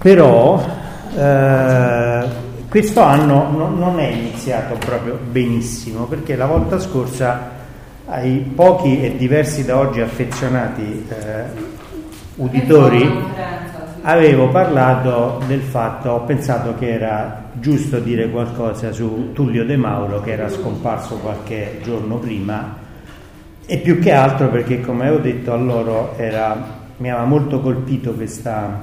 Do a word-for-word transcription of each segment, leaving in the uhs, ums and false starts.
però eh, questo anno no, non è iniziato proprio benissimo, perché la volta scorsa ai pochi e diversi da oggi affezionati eh, uditori avevo parlato del fatto, ho pensato che era giusto dire qualcosa su Tullio De Mauro, che era scomparso qualche giorno prima, e più che altro perché, come avevo detto a loro, era, mi aveva molto colpito questa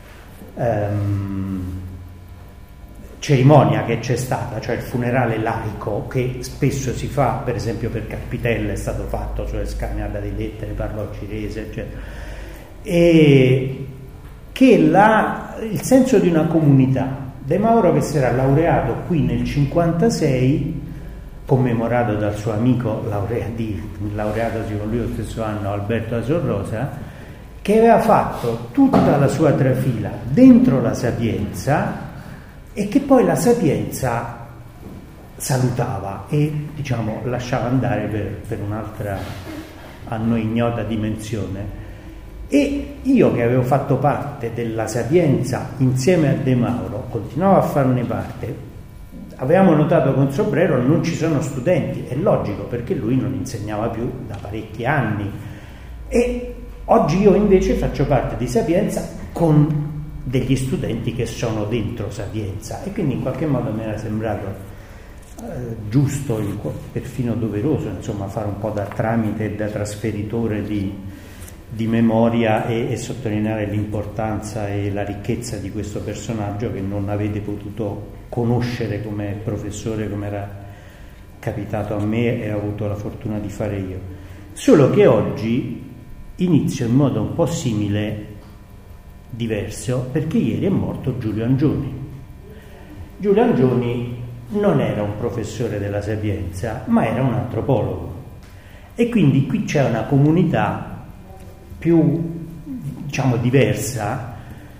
ehm, cerimonia che c'è stata, cioè il funerale laico che spesso si fa, per esempio per Capitella è stato fatto, cioè scagnata di lettere, parlò Cirese, eccetera, e che la, il senso di una comunità. De Mauro, che si era laureato qui nel cinquantasei, commemorato dal suo amico laureati, laureatosi con lui lo stesso anno, Alberto Asorrosa, che aveva fatto tutta la sua trafila dentro la Sapienza e che poi la Sapienza salutava e, diciamo, lasciava andare per, per un'altra a noi ignota dimensione. E io, che avevo fatto parte della Sapienza insieme a De Mauro, continuavo a farne parte, avevamo notato con Sobrero non ci sono studenti, è logico perché lui non insegnava più da parecchi anni, e oggi io invece faccio parte di Sapienza con degli studenti che sono dentro Sapienza, e quindi in qualche modo mi era sembrato eh, giusto, perfino doveroso, insomma, fare un po' da tramite e da trasferitore di di memoria e, e sottolineare l'importanza e la ricchezza di questo personaggio che non avete potuto conoscere come professore, come era capitato a me e ho avuto la fortuna di fare io. Solo che oggi inizio in modo un po' simile, diverso, perché ieri è morto Giulio Angioni. Giulio Angioni non era un professore della Sapienza, ma era un antropologo, e quindi qui c'è una comunità più, diciamo, diversa.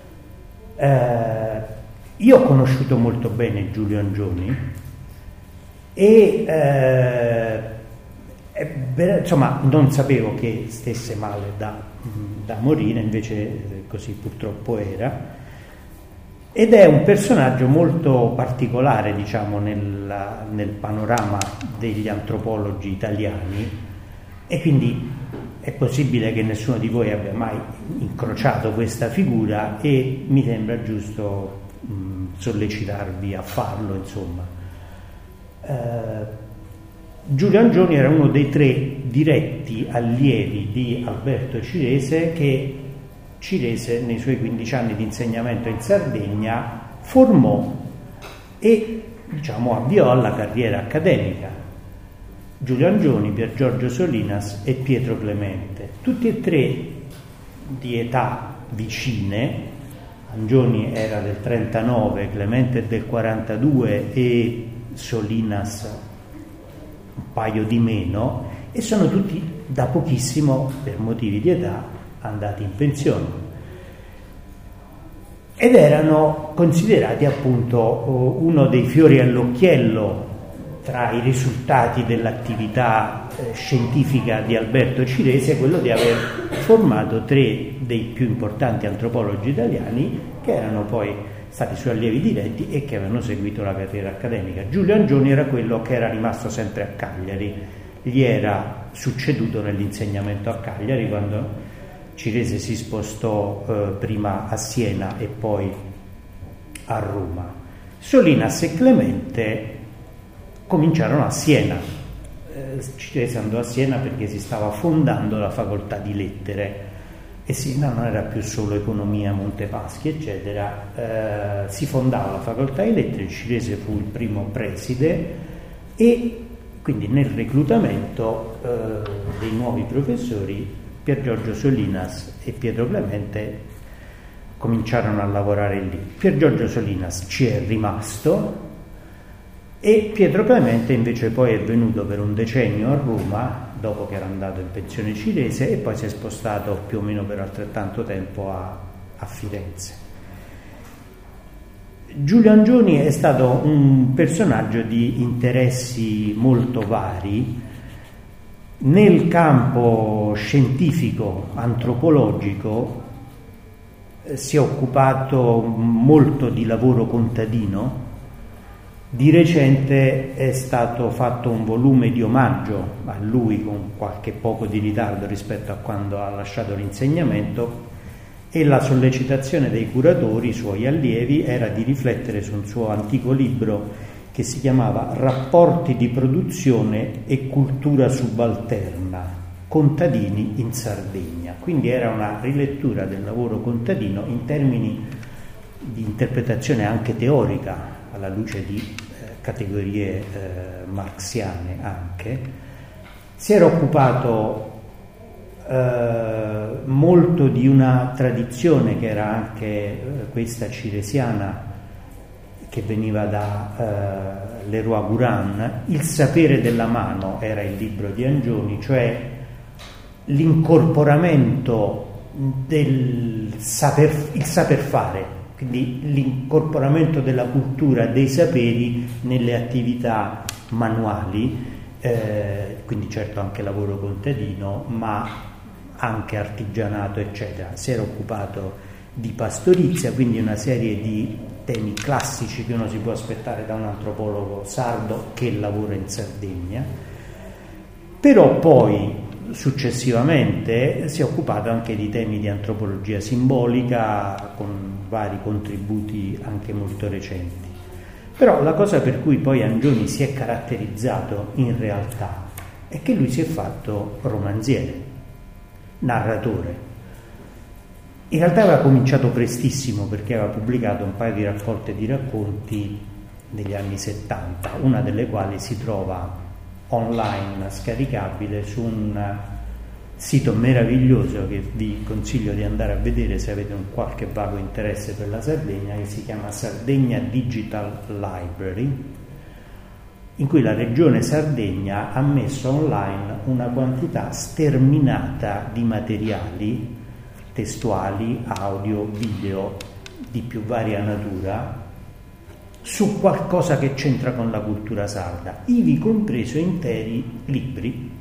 Eh, io ho conosciuto molto bene Giulio Angioni e eh, eh, insomma non sapevo che stesse male da, da morire, invece così purtroppo era, ed è un personaggio molto particolare, diciamo, nella, nel panorama degli antropologi italiani, e quindi è possibile che nessuno di voi abbia mai incrociato questa figura, e mi sembra giusto mh, sollecitarvi a farlo, insomma. Eh, Giulio Angioni era uno dei tre diretti allievi di Alberto Cirese, che Cirese nei suoi quindici anni di insegnamento in Sardegna formò e, diciamo, avviò alla carriera accademica. Giulio Angioni, Pier Giorgio Solinas e Pietro Clemente, tutti e tre di età vicine. Angioni era del trentanove, Clemente del quarantadue e Solinas un paio di meno, e sono tutti da pochissimo, per motivi di età, andati in pensione, ed erano considerati appunto uno dei fiori all'occhiello tra i risultati dell'attività eh, scientifica di Alberto Cirese, quello di aver formato tre dei più importanti antropologi italiani, che erano poi stati suoi allievi diretti e che avevano seguito la carriera accademica. Giulio Angioni era quello che era rimasto sempre a Cagliari, gli era succeduto nell'insegnamento a Cagliari quando Cirese si spostò eh, prima a Siena e poi a Roma. Solinas e Clemente cominciarono a Siena. Eh, Cirese andò a Siena perché si stava fondando la facoltà di lettere, e Siena non era più solo economia, Montepaschi, eccetera. Eh, si fondava la facoltà di lettere, Cirese fu il primo preside, e quindi nel reclutamento eh, dei nuovi professori Pier Giorgio Solinas e Pietro Clemente cominciarono a lavorare lì. Pier Giorgio Solinas ci è rimasto, e Pietro Clemente invece poi è venuto per un decennio a Roma dopo che era andato in pensione Cirese, e poi si è spostato più o meno per altrettanto tempo a, a Firenze. Giulio Angioni è stato un personaggio di interessi molto vari. Nel campo scientifico, antropologico, si è occupato molto di lavoro contadino. Di recente è stato fatto un volume di omaggio a lui con qualche poco di ritardo rispetto a quando ha lasciato l'insegnamento, e la sollecitazione dei curatori, suoi allievi, era di riflettere su un suo antico libro che si chiamava Rapporti di produzione e cultura subalterna, contadini in Sardegna. Quindi era una rilettura del lavoro contadino in termini di interpretazione anche teorica, alla luce di eh, categorie eh, marxiane anche. Si era occupato eh, molto di una tradizione che era anche eh, questa ciresiana, che veniva da eh, Leroy Guran. Il sapere della mano era il libro di Angioni, cioè l'incorporamento del saper, il saper fare, quindi l'incorporamento della cultura, dei saperi nelle attività manuali, eh, quindi certo anche lavoro contadino, ma anche artigianato, eccetera. Si era occupato di pastorizia, quindi una serie di temi classici che uno si può aspettare da un antropologo sardo che lavora in Sardegna. Però poi successivamente si è occupato anche di temi di antropologia simbolica, con vari contributi anche molto recenti. Però la cosa per cui poi Angioni si è caratterizzato in realtà è che lui si è fatto romanziere, narratore. In realtà aveva cominciato prestissimo, perché aveva pubblicato un paio di raccolte di racconti negli anni settanta, una delle quali si trova online scaricabile su un sito meraviglioso che vi consiglio di andare a vedere se avete un qualche vago interesse per la Sardegna, che si chiama Sardegna Digital Library, in cui la regione Sardegna ha messo online una quantità sterminata di materiali testuali, audio, video di più varia natura su qualcosa che c'entra con la cultura sarda, ivi compreso interi libri,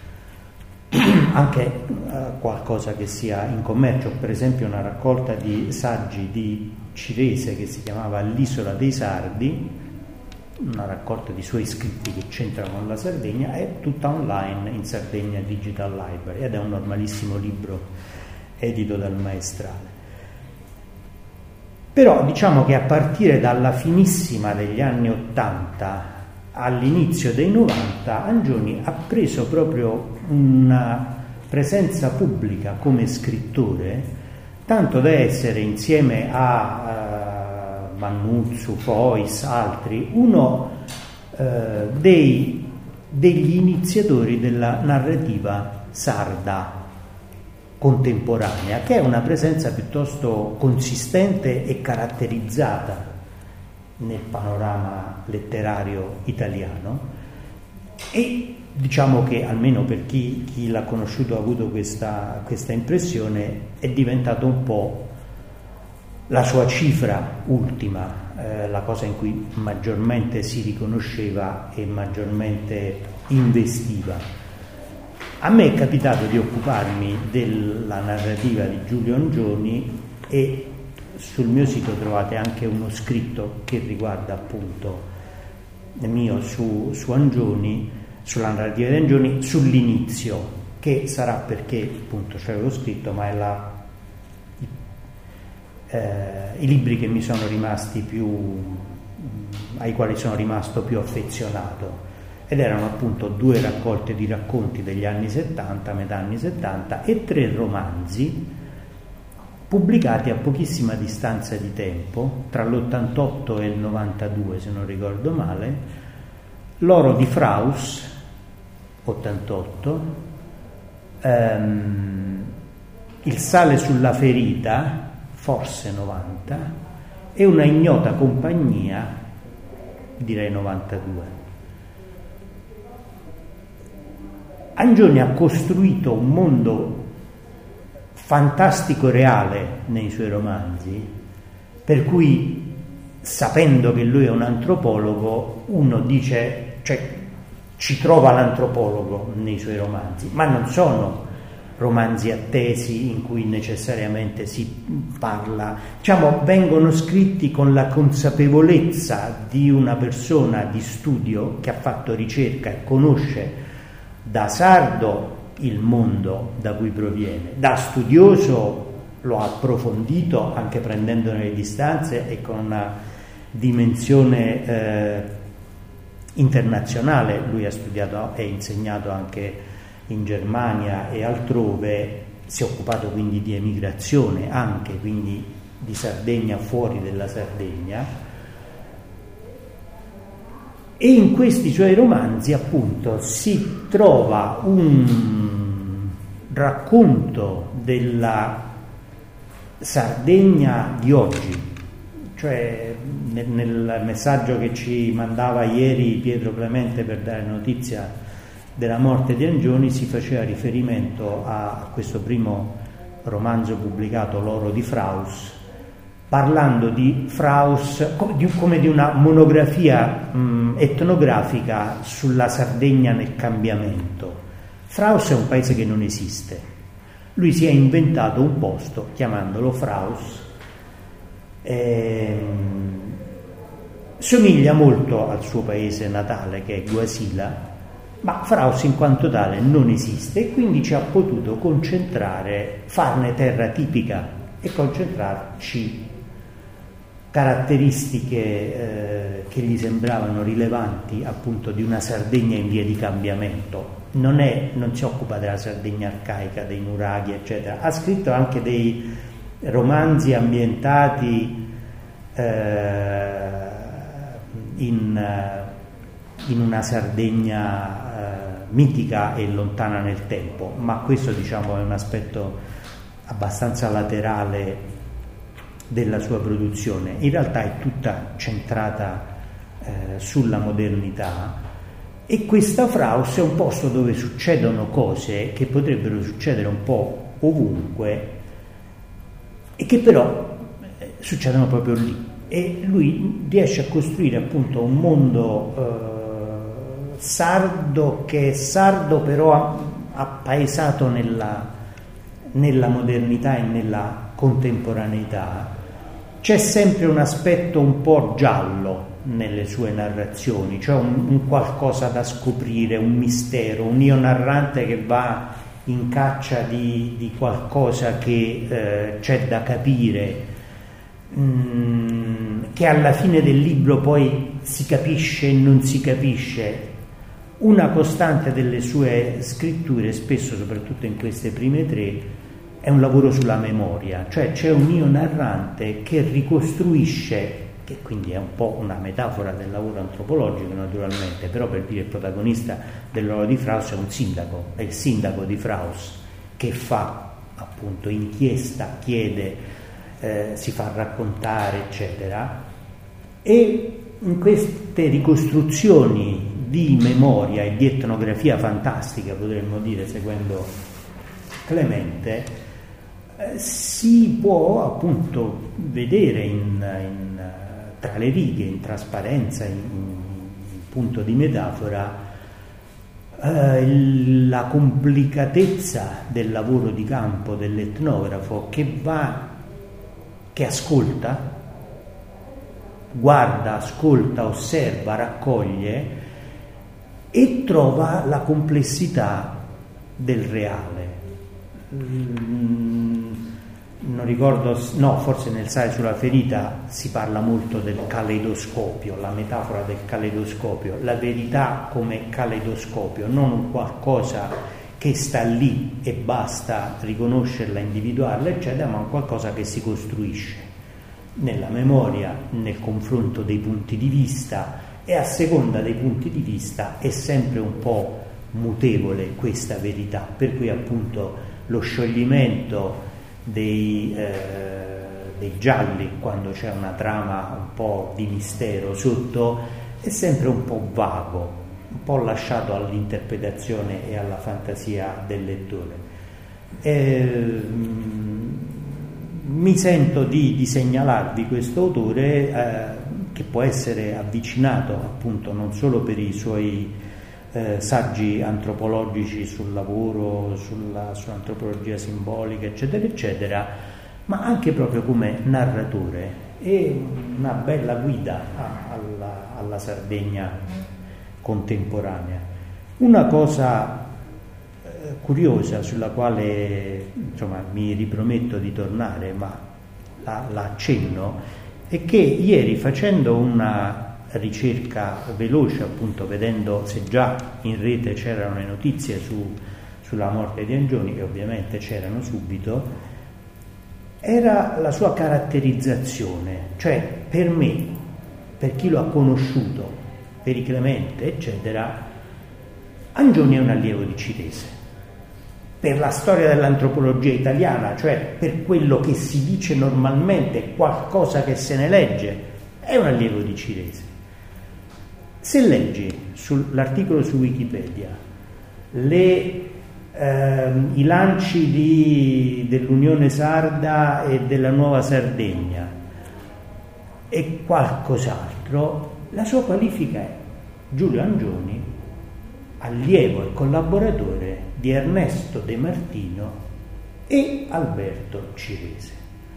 anche uh, qualcosa che sia in commercio, per esempio una raccolta di saggi di Cirese che si chiamava L'isola dei Sardi, una raccolta di suoi scritti che c'entrano con la Sardegna, è tutta online in Sardegna Digital Library, ed è un normalissimo libro edito dal Maestrale. Però diciamo che a partire dalla finissima degli anni ottanta all'inizio dei novanta Angioni ha preso proprio una presenza pubblica come scrittore, tanto da essere, insieme a uh, Mannuzzu, Fois, altri, uno uh, dei, degli iniziatori della narrativa sarda contemporanea, che è una presenza piuttosto consistente e caratterizzata nel panorama letterario italiano, e diciamo che almeno per chi, chi l'ha conosciuto ha avuto questa, questa impressione, è diventato un po' la sua cifra ultima, eh, la cosa in cui maggiormente si riconosceva e maggiormente investiva. A me è capitato di occuparmi della narrativa di Giulio Angioni, e sul mio sito trovate anche uno scritto che riguarda appunto mio su, su Angioni, sulla narrativa di Angioni, sull'inizio, che sarà perché appunto c'avevo scritto, ma è la, eh, i libri che mi sono rimasti più, ai quali sono rimasto più affezionato. Ed erano appunto due raccolte di racconti degli anni settanta, metà anni settanta, e tre romanzi pubblicati a pochissima distanza di tempo, tra l'ottantotto e il novantadue se non ricordo male. L'oro di Fraus, ottantotto, ehm, Il sale sulla ferita, forse novanta, e Una ignota compagnia, direi novantadue. Angioni ha costruito un mondo fantastico reale nei suoi romanzi, per cui, sapendo che lui è un antropologo, uno dice, cioè ci trova l'antropologo nei suoi romanzi, ma non sono romanzi attesi in cui necessariamente si parla, diciamo, vengono scritti con la consapevolezza di una persona di studio che ha fatto ricerca e conosce da sardo il mondo da cui proviene, da studioso lo ha approfondito anche prendendone le distanze e con una dimensione eh, internazionale. Lui ha studiato e insegnato anche in Germania e altrove, si è occupato quindi di emigrazione anche, quindi di Sardegna fuori della Sardegna, e in questi suoi romanzi appunto si trova un racconto della Sardegna di oggi, cioè nel, nel messaggio che ci mandava ieri Pietro Clemente per dare notizia della morte di Angioni si faceva riferimento a questo primo romanzo pubblicato, L'oro di Fraus, parlando di Fraus come di una monografia mh, etnografica sulla Sardegna nel cambiamento. Fraus è un paese che non esiste, lui si è inventato un posto chiamandolo Fraus, ehm, somiglia molto al suo paese natale che è Guasila, ma Fraus in quanto tale non esiste e quindi ci ha potuto concentrare, farne terra tipica e concentrarci caratteristiche eh, che gli sembravano rilevanti appunto di una Sardegna in via di cambiamento. Non, è, non si occupa della Sardegna arcaica, dei nuraghi eccetera, ha scritto anche dei romanzi ambientati eh, in, in una Sardegna mitica e lontana nel tempo, ma questo diciamo è un aspetto abbastanza laterale della sua produzione. In realtà è tutta centrata eh, sulla modernità, e questa Fraus è un posto dove succedono cose che potrebbero succedere un po' ovunque e che però eh, succedono proprio lì, e lui riesce a costruire appunto un mondo eh, sardo che è sardo però appaesato nella, nella modernità e nella contemporaneità. C'è sempre un aspetto un po' giallo nelle sue narrazioni, cioè un, un qualcosa da scoprire, un mistero, un io narrante che va in caccia di, di qualcosa che eh, c'è da capire, mh, che alla fine del libro poi si capisce e non si capisce. Una costante delle sue scritture, spesso soprattutto in queste prime tre, è un lavoro sulla memoria, cioè c'è un io narrante che ricostruisce, che quindi è un po' una metafora del lavoro antropologico naturalmente, però per dire il protagonista dell'Oro di Fraus è un sindaco, è il sindaco di Fraus che fa appunto inchiesta, chiede, eh, si fa raccontare eccetera, e in queste ricostruzioni di memoria e di etnografia fantastica, potremmo dire, seguendo Clemente, eh, si può appunto vedere in, in, tra le righe, in trasparenza, in, in punto di metafora, eh, la complicatezza del lavoro di campo dell'etnografo che va, che ascolta, guarda, ascolta, osserva, raccoglie e trova la complessità del reale. Non ricordo, no, forse nel Sale sulla ferita si parla molto del caleidoscopio, la metafora del caleidoscopio, la verità come caleidoscopio, non un qualcosa che sta lì e basta riconoscerla, individuarla eccetera, ma un qualcosa che si costruisce nella memoria, nel confronto dei punti di vista, e a seconda dei punti di vista è sempre un po' mutevole questa verità, per cui appunto lo scioglimento dei, eh, dei gialli, quando c'è una trama un po' di mistero sotto, è sempre un po' vago, un po' lasciato all'interpretazione e alla fantasia del lettore. Eh, mi sento di, di segnalarvi questo autore eh, che può essere avvicinato appunto non solo per i suoi eh, saggi antropologici sul lavoro, sulla, sull'antropologia simbolica, eccetera, eccetera, ma anche proprio come narratore. È una bella guida alla, alla Sardegna contemporanea. Una cosa eh, curiosa sulla quale insomma mi riprometto di tornare, ma la, la accenno, è che ieri, facendo una ricerca veloce, appunto vedendo se già in rete c'erano le notizie su, sulla morte di Angioni, che ovviamente c'erano subito, era la sua caratterizzazione, cioè per me, per chi lo ha conosciuto, per i Clemente, eccetera, Angioni è un allievo di Cirese. Per la storia dell'antropologia italiana, cioè per quello che si dice normalmente, qualcosa che se ne legge, è un allievo di Cirese. Se leggi sull'articolo su Wikipedia le Ehm, i lanci di, dell'Unione Sarda e della Nuova Sardegna e qualcos'altro, la sua qualifica è Giulio Angioni, allievo e collaboratore di Ernesto De Martino e Alberto Cirese.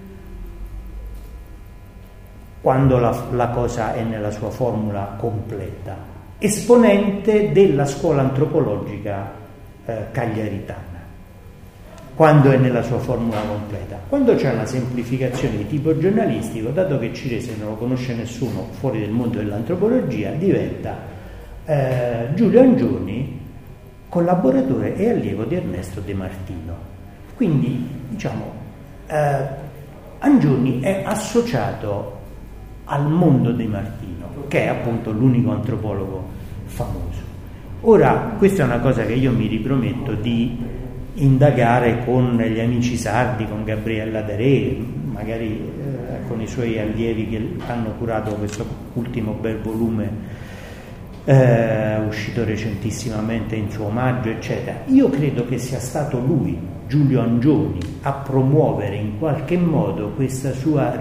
Quando la, la cosa è nella sua formula completa, esponente della scuola antropologica Eh, cagliaritana, quando è nella sua formula completa. Quando c'è una semplificazione di tipo giornalistico, dato che Cirese non lo conosce nessuno fuori del mondo dell'antropologia, diventa eh, Giulio Angioni, collaboratore e allievo di Ernesto De Martino. Quindi diciamo eh, Angioni è associato al mondo De Martino, che è appunto l'unico antropologo famoso. Ora, questa è una cosa che io mi riprometto di indagare con gli amici sardi, con Gabriella Daré, magari eh, con i suoi allievi che hanno curato questo ultimo bel volume eh, uscito recentissimamente in suo omaggio, eccetera. Io credo che sia stato lui, Giulio Angioni, a promuovere in qualche modo questa sua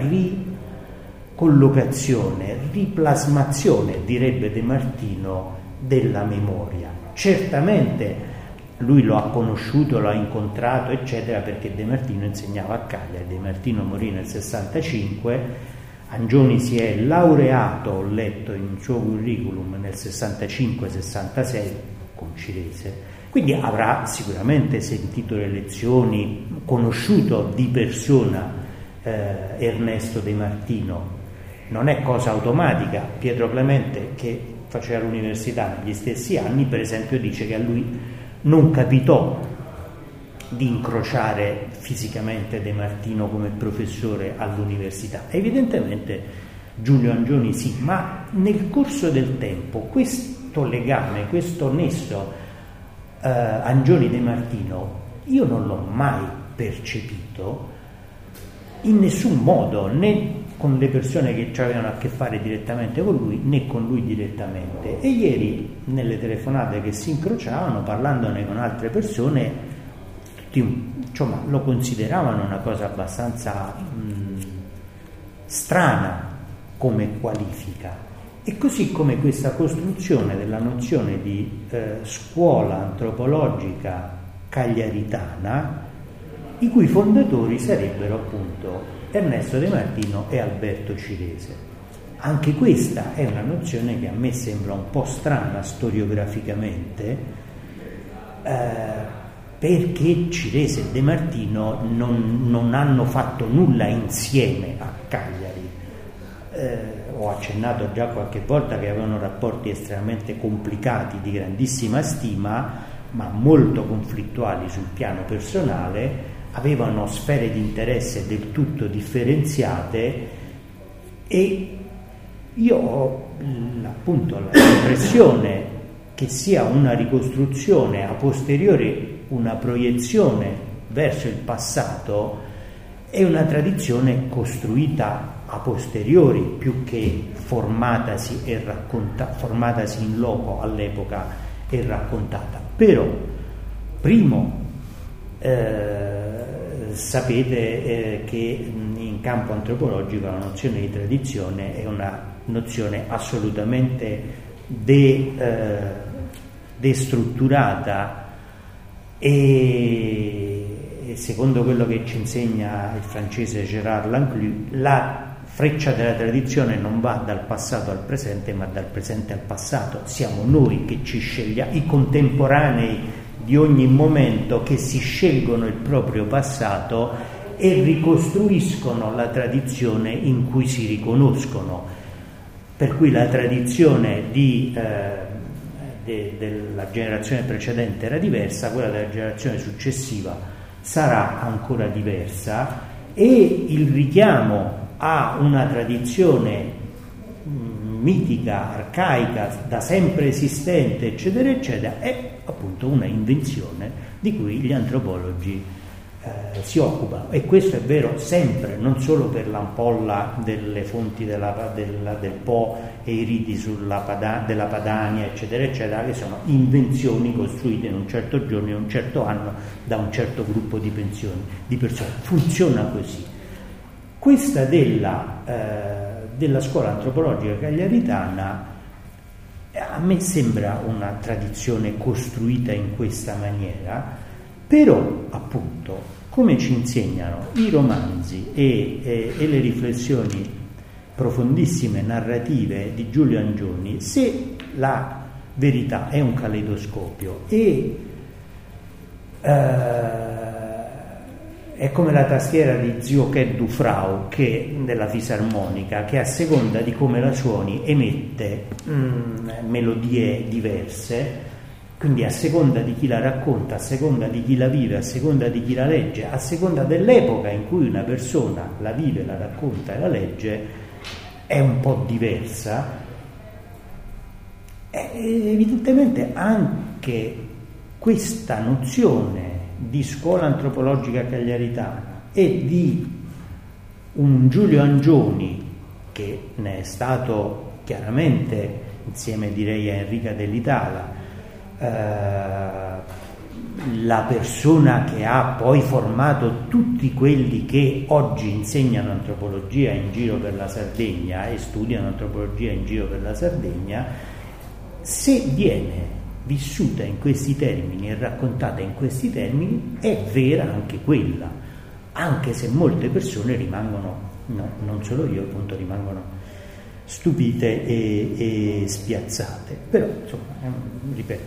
ricollocazione, riplasmazione, direbbe De Martino, della memoria. Certamente lui lo ha conosciuto, lo ha incontrato, eccetera, perché De Martino insegnava a Cagliari. De Martino morì nel sessantacinque, Angioni si è laureato, ho letto in suo curriculum, nel sessantacinque sessantasei con Cirese, quindi avrà sicuramente sentito le lezioni, conosciuto di persona eh, Ernesto De Martino. Non è cosa automatica. Pietro Clemente, che faceva l'università negli stessi anni, per esempio dice che a lui non capitò di incrociare fisicamente De Martino come professore all'università. Evidentemente Giulio Angioni sì, ma nel corso del tempo questo legame, questo nesso eh, Angioni-De Martino io non l'ho mai percepito in nessun modo, né con le persone che avevano a che fare direttamente con lui, né con lui direttamente. E ieri, nelle telefonate che si incrociavano, parlandone con altre persone, tutti insomma, lo consideravano una cosa abbastanza mh, strana come qualifica. E così come questa costruzione della nozione di eh, scuola antropologica cagliaritana, i cui fondatori sarebbero appunto Ernesto De Martino e Alberto Cirese. Anche questa è una nozione che a me sembra un po' strana storiograficamente, eh, perché Cirese e De Martino non, non hanno fatto nulla insieme a Cagliari. Eh, ho accennato già qualche volta che avevano rapporti estremamente complicati, di grandissima stima, ma molto conflittuali sul piano personale, avevano sfere di interesse del tutto differenziate e io ho appunto l'impressione che sia una ricostruzione a posteriori, una proiezione verso il passato e una tradizione costruita a posteriori più che formatasi, e racconta, formatasi in loco all'epoca e raccontata. Però, primo, eh, sapete eh, che in campo antropologico la nozione di tradizione è una nozione assolutamente de, eh, destrutturata e, e secondo quello che ci insegna il francese Gérard Lanclus, la freccia della tradizione non va dal passato al presente, ma dal presente al passato. Siamo noi che ci scegliamo, i contemporanei di ogni momento, che si scelgono il proprio passato e ricostruiscono la tradizione in cui si riconoscono. Per cui la tradizione di, eh, de, della generazione precedente era diversa, quella della generazione successiva sarà ancora diversa, e il richiamo a una tradizione mh, mitica, arcaica, da sempre esistente, eccetera, eccetera, è appunto una invenzione di cui gli antropologi eh, si occupano. E questo è vero sempre, non solo per l'ampolla delle fonti della, della, del Po e i riti sulla Pada, della Padania, eccetera, eccetera, che sono invenzioni costruite in un certo giorno, in un certo anno, da un certo gruppo di, pensioni, di persone. Funziona così. Questa della, eh, della scuola antropologica cagliaritana a me sembra una tradizione costruita in questa maniera, però appunto, come ci insegnano i romanzi e, e, e le riflessioni profondissime narrative di Giulio Angioni, se la verità è un caleidoscopio e eh, è come la tastiera di Zio Che Dufrau, che della fisarmonica, che a seconda di come la suoni emette mh, melodie diverse, quindi a seconda di chi la racconta, a seconda di chi la vive, a seconda di chi la legge, a seconda dell'epoca in cui una persona la vive, la racconta e la legge, è un po' diversa. E evidentemente anche questa nozione di scuola antropologica cagliaritana e di un Giulio Angioni, che ne è stato chiaramente, insieme direi a Enrica Dell'Itala, eh, la persona che ha poi formato tutti quelli che oggi insegnano antropologia in giro per la Sardegna e studiano antropologia in giro per la Sardegna, se viene vissuta in questi termini e raccontata in questi termini, è vera anche quella, anche se molte persone rimangono, no, non solo io appunto, rimangono stupite e, e spiazzate. Però insomma, ripeto,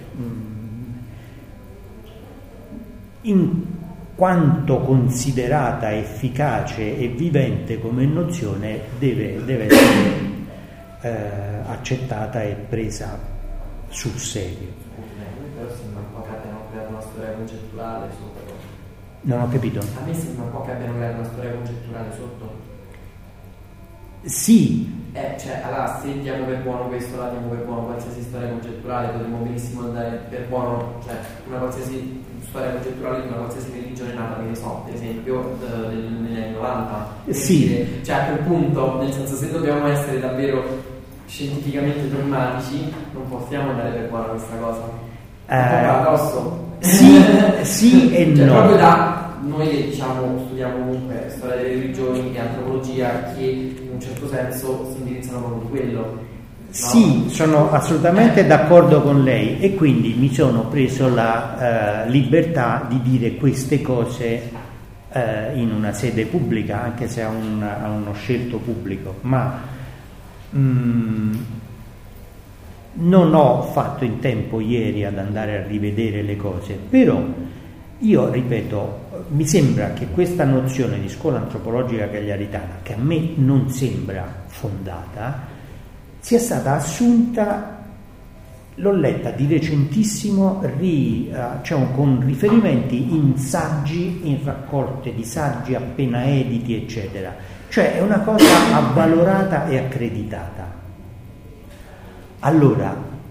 in quanto considerata efficace e vivente come nozione, deve, deve essere eh, accettata e presa sul serio. Però sembra un po' che abbiano creato una storia concettuale sotto. Non ho capito. A me sembra un po' che abbiano creato una storia concettuale sotto. Sì. Eh, cioè, allora, se diamo per buono questo, la diamo per buono qualsiasi storia concettuale, potremmo benissimo andare per buono, cioè, una qualsiasi storia concettuale di una qualsiasi religione nata, che ne so, per esempio, negli anni novanta. Sì. Dire, cioè, a quel punto, nel senso, se dobbiamo essere davvero scientificamente dogmatici, non possiamo andare per buona questa cosa. Eh, un po' paradosso. Sì, sì e cioè, no. proprio da noi che diciamo studiamo comunque storia delle religioni e antropologia, che in un certo senso si indirizzano proprio di quello. No? Sì, sono assolutamente d'accordo con lei, e quindi mi sono preso la eh, libertà di dire queste cose eh, in una sede pubblica, anche se a, un, a uno scelto pubblico, ma mm, non ho fatto in tempo ieri ad andare a rivedere le cose, però io ripeto, mi sembra che questa nozione di scuola antropologica cagliaritana, che a me non sembra fondata, sia stata assunta, l'ho letta di recentissimo, ri, uh, cioè con riferimenti in saggi, in raccolte di saggi appena editi, eccetera. Cioè è una cosa avvalorata e accreditata. Allora,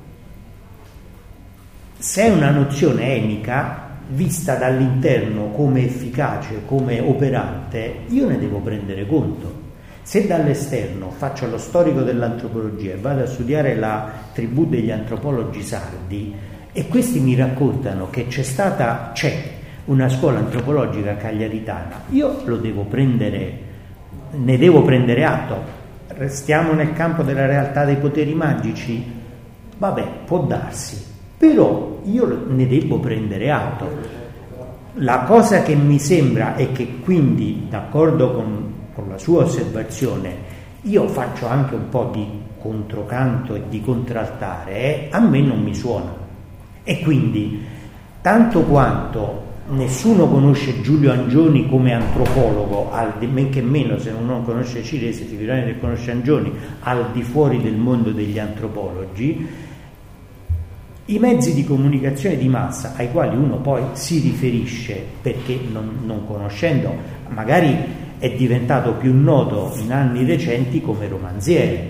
se è una nozione enica, vista dall'interno come efficace, come operante, io ne devo prendere conto. Se dall'esterno faccio lo storico dell'antropologia e vado a studiare la tribù degli antropologi sardi e questi mi raccontano che c'è stata, c'è una scuola antropologica cagliaritana, io lo devo prendere, ne devo prendere atto. Restiamo nel campo della realtà dei poteri magici? Vabbè, può darsi. però io ne devo prendere atto. La cosa che mi sembra è che quindi, d'accordo con, con la sua osservazione, io faccio anche un po' di controcanto e di contraltare, eh, a me non mi suona. E quindi, tanto quanto nessuno conosce Giulio Angioni come antropologo, al di men che meno se non conosce Cirese, figurati che conosce Angioni, al di fuori del mondo degli antropologi, i mezzi di comunicazione di massa ai quali uno poi si riferisce, perché non, non conoscendo, magari è diventato più noto in anni recenti come romanziere.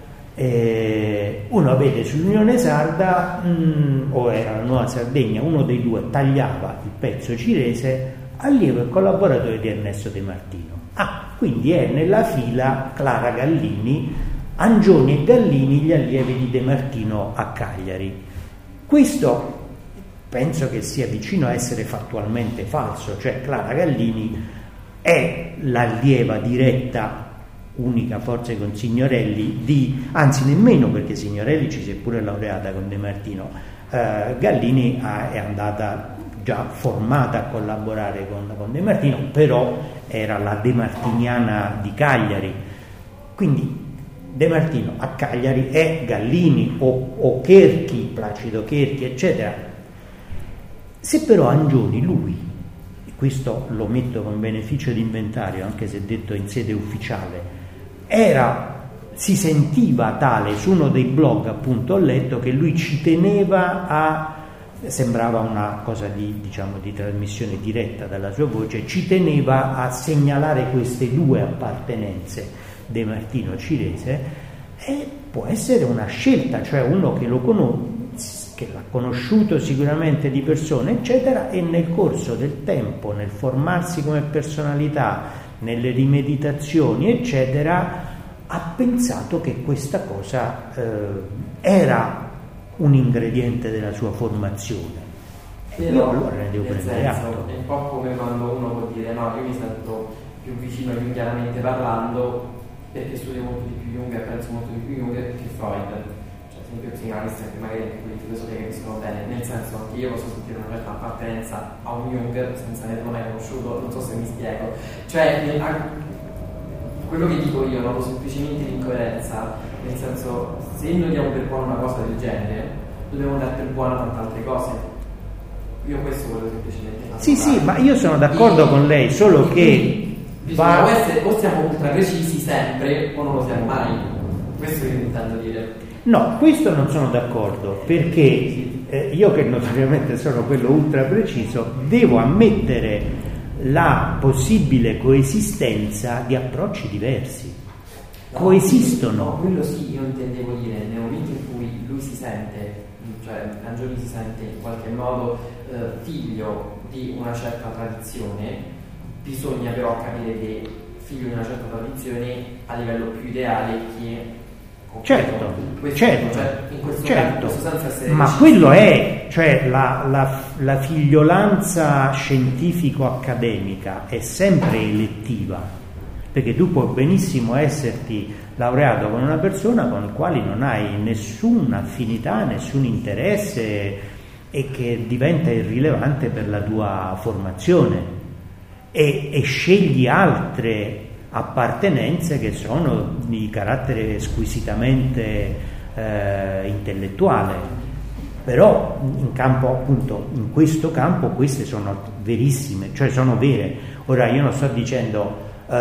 Eh, uno vede sull'Unione Sarda mh, o era la Nuova Sardegna, uno dei due tagliava il pezzo Cirese, allievo e collaboratore di Ernesto De Martino. Ah, quindi è nella fila Clara Gallini, Angioni e Gallini, gli allievi di De Martino a Cagliari. Questo penso che sia vicino a essere fattualmente falso, cioè Clara Gallini è l'allieva diretta, unica forse con Signorelli, di, anzi nemmeno, perché Signorelli ci si è pure laureata con De Martino, eh, Gallini ha, è andata già formata a collaborare con, con De Martino, però era la De Martiniana di Cagliari, quindi De Martino a Cagliari è Gallini o, o Cherchi, Placido Cherchi, eccetera. Se però Angioni, lui, e questo lo metto con beneficio di inventario, anche se detto in sede ufficiale, era, si sentiva tale, su uno dei blog appunto ho letto che lui ci teneva a, sembrava una cosa di, diciamo, di trasmissione diretta dalla sua voce, ci teneva a segnalare queste due appartenenze, De Martino Cirese, e può essere una scelta, cioè uno che lo conosce, che l'ha conosciuto sicuramente di persona, eccetera, e nel corso del tempo, nel formarsi come personalità, nelle rimeditazioni, eccetera, ha pensato che questa cosa eh, era un ingrediente della sua formazione. E io allora ne devo prendere atto. È un po' come quando uno può dire: no, io mi sento più vicino a Junghianamente parlando perché studio molto di più Jung e apprezzo molto di più Jung che Freud. Cioè, esempio psicanalisti, anche magari anche quelli filosofi che capiscono bene, nel senso che io posso sentire una certa appartenenza a un Jung senza averlo mai conosciuto, non so se mi spiego. Cioè, nel, quello che dico io noto semplicemente l'incoerenza, nel senso, se noi diamo per buona una cosa del genere, dobbiamo dare per buona tante altre cose. Io questo volevo semplicemente fare. Sì, sì, ma io sono d'accordo e, con lei, solo che va... o, essere, o siamo ultra precisi sempre o non lo siamo mai. Questo che intendo dire. No, questo non sono d'accordo, perché eh, io, che notoriamente sono quello ultra preciso, devo ammettere la possibile coesistenza di approcci diversi. No, coesistono. No, quello sì, io intendevo dire, nel momento in cui lui si sente, cioè Angioni si sente in qualche modo eh, figlio di una certa tradizione, bisogna però capire che figlio di una certa tradizione a livello più ideale che certo, questo, certo, cioè, in questo certo. caso, ma quello è, cioè la, la, la figliolanza scientifico-accademica è sempre elettiva, perché tu puoi benissimo esserti laureato con una persona con la quale non hai nessuna affinità, nessun interesse e che diventa irrilevante per la tua formazione e, e scegli altre appartenenze che sono di carattere squisitamente eh, intellettuale, però in campo, appunto, in questo campo queste sono verissime, cioè sono vere. Ora io non sto dicendo eh,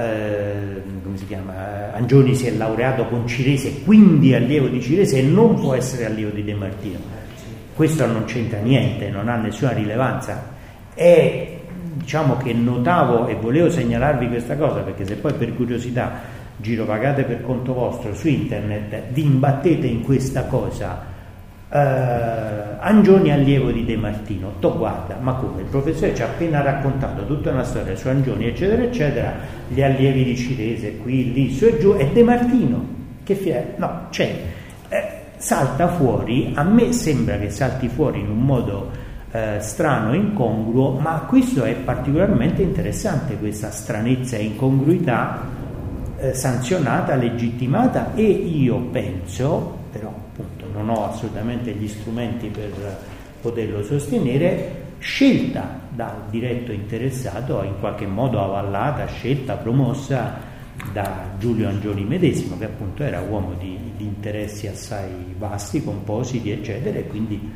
eh, come si chiama, Angioni si è laureato con Cirese, quindi allievo di Cirese, e non può essere allievo di De Martino. Questo non c'entra niente, non ha nessuna rilevanza. È, diciamo che notavo e volevo segnalarvi questa cosa, perché se poi per curiosità girovagate per conto vostro su internet, vi imbattete in questa cosa, eh, Angioni allievo di De Martino, to guarda, ma come, il professore ci ha appena raccontato tutta una storia su Angioni eccetera eccetera, gli allievi di Cirese qui, lì, su e giù, e De Martino che fiera, no, c'è, eh, salta fuori, a me sembra che salti fuori in un modo Eh, strano e incongruo, ma questo è particolarmente interessante, questa stranezza e incongruità eh, sanzionata, legittimata, e io penso, però appunto non ho assolutamente gli strumenti per poterlo sostenere, scelta dal diretto interessato, in qualche modo avallata, scelta, promossa da Giulio Angioli medesimo, che appunto era uomo di, di interessi assai vasti, compositi, eccetera, e quindi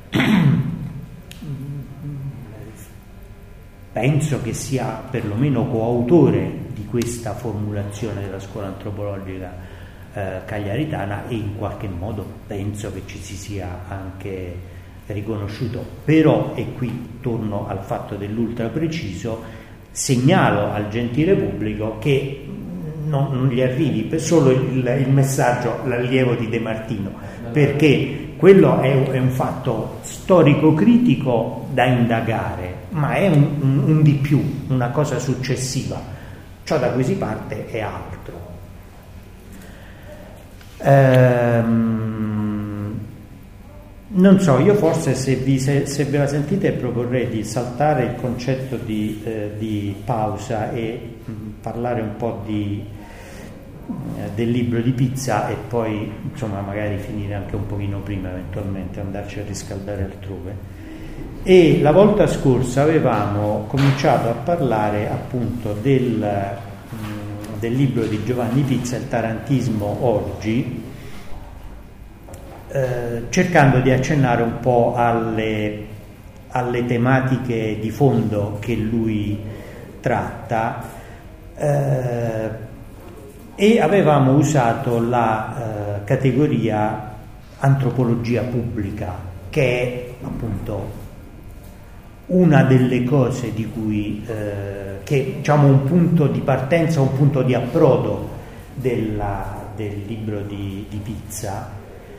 penso che sia perlomeno coautore di questa formulazione della scuola antropologica eh, cagliaritana, e in qualche modo penso che ci si sia anche riconosciuto. Però, e qui torno al fatto dell'ultra preciso, segnalo al gentile pubblico che non, non gli arrivi per solo il, il messaggio, l'allievo di De Martino, perché quello è, è un fatto storico-critico da indagare, ma è un, un, un di più, una cosa successiva. Ciò da cui si parte è altro. Ehm, non so, io forse se, vi, se, se ve la sentite proporrei di saltare il concetto di, eh, di pausa e mh, parlare un po' di, eh, del libro di Pizza, e poi insomma magari finire anche un pochino prima, eventualmente andarci a riscaldare altrove. E la volta scorsa avevamo cominciato a parlare appunto del, mh, del libro di Giovanni Pizza, Il tarantismo oggi, Eh, cercando di accennare un po' alle, alle tematiche di fondo che lui tratta, eh, e avevamo usato la eh, categoria antropologia pubblica, che è appunto una delle cose di cui eh, che diciamo un punto di partenza, un punto di approdo della, del libro di, di Pizza,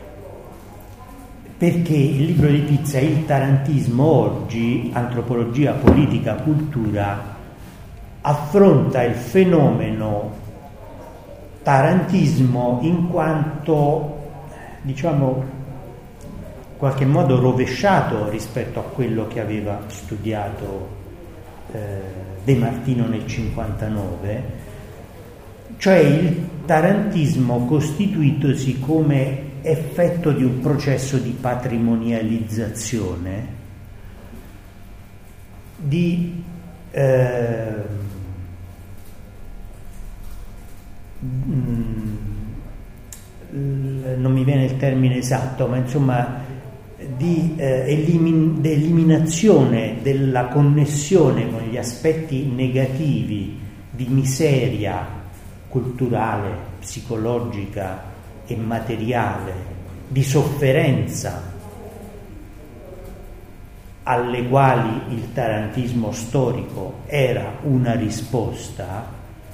perché il libro di Pizza, Il tarantismo oggi, antropologia, politica, cultura, affronta il fenomeno tarantismo in quanto, diciamo, in qualche modo rovesciato rispetto a quello che aveva studiato eh, De Martino nel cinquantanove, cioè il tarantismo costituitosi come effetto di un processo di patrimonializzazione, di eh, non mi viene il termine esatto, ma insomma di eh, elimin- eliminazione della connessione con gli aspetti negativi di miseria culturale, psicologica e materiale, di sofferenza alle quali il tarantismo storico era una risposta.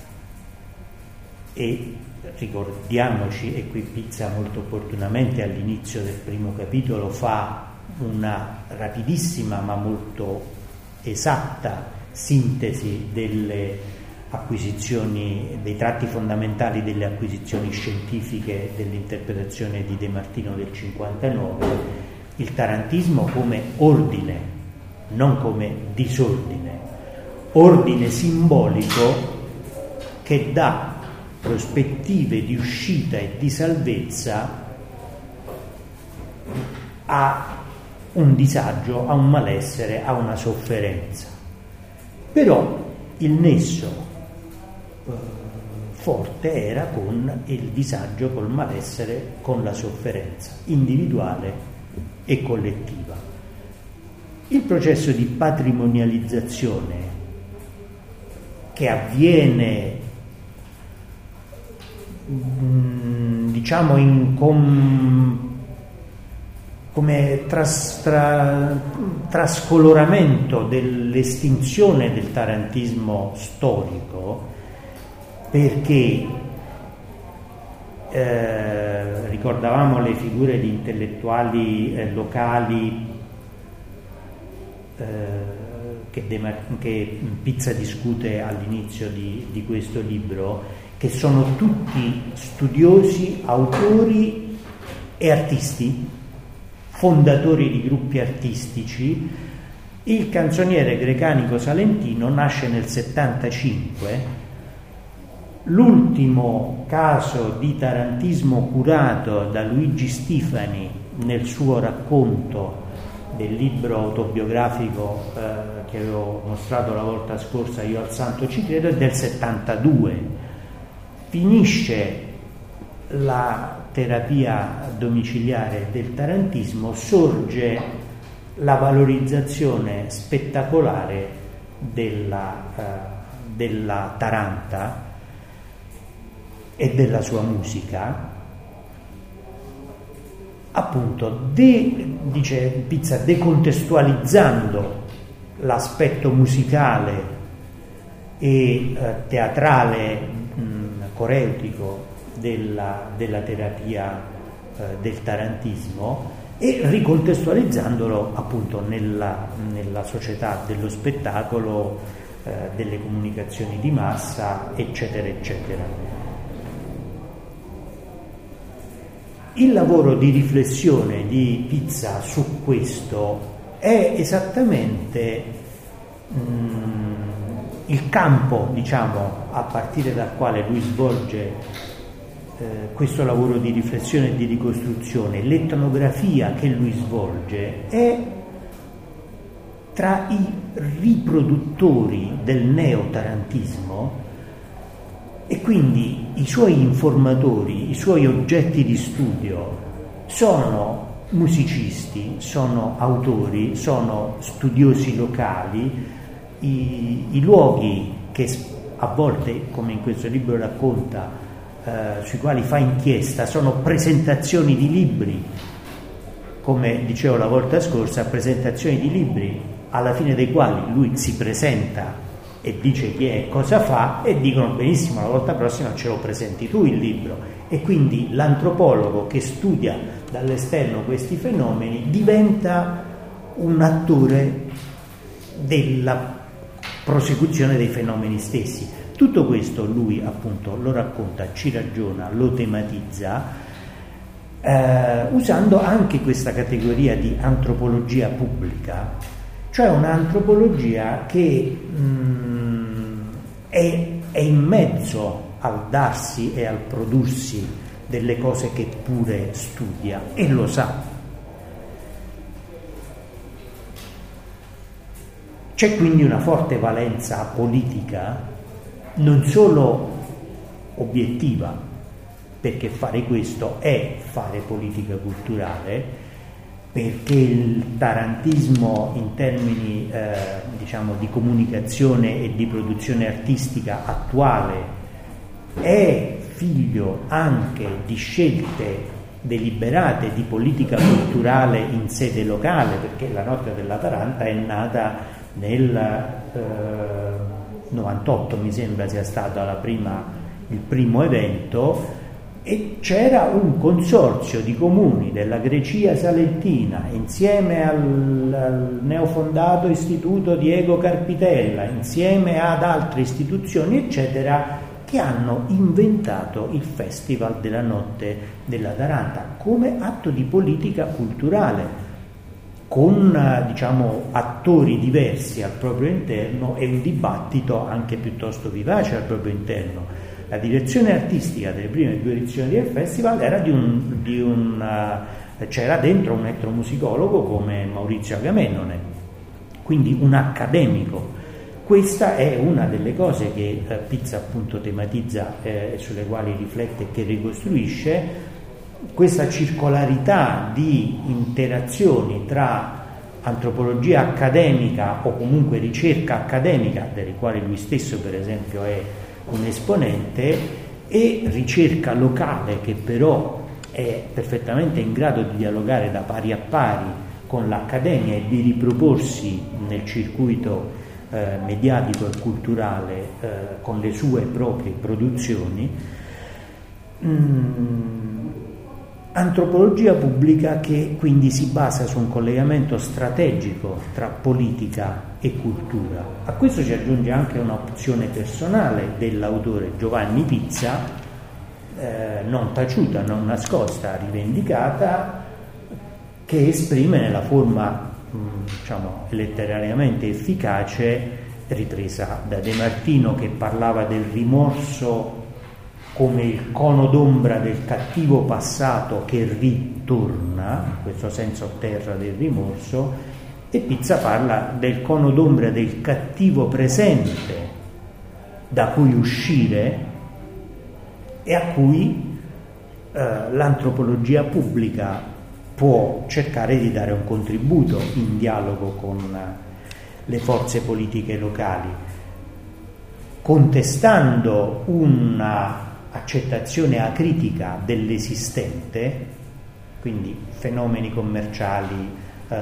E ricordiamoci, e qui Pizza molto opportunamente all'inizio del primo capitolo fa una rapidissima ma molto esatta sintesi delle acquisizioni, dei tratti fondamentali delle acquisizioni scientifiche dell'interpretazione di De Martino del cinquantanove, il tarantismo come ordine, non come disordine, ordine simbolico che dà prospettive di uscita e di salvezza a un disagio, a un malessere, a una sofferenza. Però il nesso forte era con il disagio, col malessere, con la sofferenza individuale e collettiva. Il processo di patrimonializzazione che avviene diciamo in com, come tras, tra, trascoloramento dell'estinzione del tarantismo storico, perché eh, ricordavamo le figure di intellettuali eh, locali eh, che, De, che Pizza discute all'inizio di, di questo libro, che sono tutti studiosi, autori e artisti, fondatori di gruppi artistici. Il canzoniere grecanico salentino nasce nel settantacinque, L'ultimo caso di tarantismo curato da Luigi Stefani nel suo racconto del libro autobiografico eh, che avevo mostrato la volta scorsa, Io al santo ci credo, è del settantadue. Finisce la terapia domiciliare del tarantismo, sorge la valorizzazione spettacolare della, eh, della taranta e della sua musica, appunto, de, dice Pizza, decontestualizzando l'aspetto musicale e eh, teatrale, mh, coreutico della, della terapia eh, del tarantismo, e ricontestualizzandolo appunto nella, nella società dello spettacolo, eh, delle comunicazioni di massa, eccetera, eccetera. Il lavoro di riflessione di Pizza su questo è esattamente mh, il campo, diciamo, a partire dal quale lui svolge eh, questo lavoro di riflessione e di ricostruzione. L'etnografia che lui svolge è tra i riproduttori del neotarantismo, e quindi i suoi informatori, i suoi oggetti di studio sono musicisti, sono autori, sono studiosi locali, i, i luoghi che a volte, come in questo libro racconta, eh, sui quali fa inchiesta, sono presentazioni di libri, come dicevo la volta scorsa, presentazioni di libri alla fine dei quali lui si presenta e dice chi è, cosa fa, e dicono benissimo, la volta prossima ce lo presenti tu il libro. E quindi l'antropologo che studia dall'esterno questi fenomeni diventa un attore della prosecuzione dei fenomeni stessi. Tutto questo lui appunto lo racconta, ci ragiona, lo tematizza, eh, usando anche questa categoria di antropologia pubblica, cioè un'antropologia che mh, è, è in mezzo al darsi e al prodursi delle cose che pure studia e lo sa. C'è quindi una forte valenza politica, non solo obiettiva, perché fare questo è fare politica culturale, perché il tarantismo in termini eh, diciamo di comunicazione e di produzione artistica attuale è figlio anche di scelte deliberate di politica culturale in sede locale, perché la Notte della Taranta è nata nel eh, novantotto, mi sembra sia stato la prima, il primo evento, e c'era un consorzio di comuni della Grecia salentina insieme al, al neofondato istituto Diego Carpitella, insieme ad altre istituzioni eccetera, che hanno inventato il Festival della Notte della Taranta come atto di politica culturale, con diciamo attori diversi al proprio interno e un dibattito anche piuttosto vivace al proprio interno. La direzione artistica delle prime due edizioni del festival era di un, di un uh, c'era dentro un etnomusicologo come Maurizio Agamennone, quindi un accademico. Questa è una delle cose che uh, Pizza appunto tematizza e eh, sulle quali riflette e che ricostruisce, questa circolarità di interazioni tra antropologia accademica o comunque ricerca accademica, delle quali lui stesso per esempio è un esponente, e ricerca locale che però è perfettamente in grado di dialogare da pari a pari con l'accademia e di riproporsi nel circuito eh, mediatico e culturale eh, con le sue proprie produzioni. Mm, antropologia pubblica che quindi si basa su un collegamento strategico tra politica e cultura. A questo si aggiunge anche un'opzione personale dell'autore Giovanni Pizza, eh, non taciuta, non nascosta, rivendicata, che esprime nella forma mh, diciamo letterariamente efficace ripresa da De Martino, che parlava del rimorso come il cono d'ombra del cattivo passato che ritorna, in questo senso terra del rimorso, e Pizza parla del cono d'ombra del cattivo presente da cui uscire e a cui eh, l'antropologia pubblica può cercare di dare un contributo in dialogo con le forze politiche locali, contestando una accettazione acritica dell'esistente, quindi fenomeni commerciali, eh,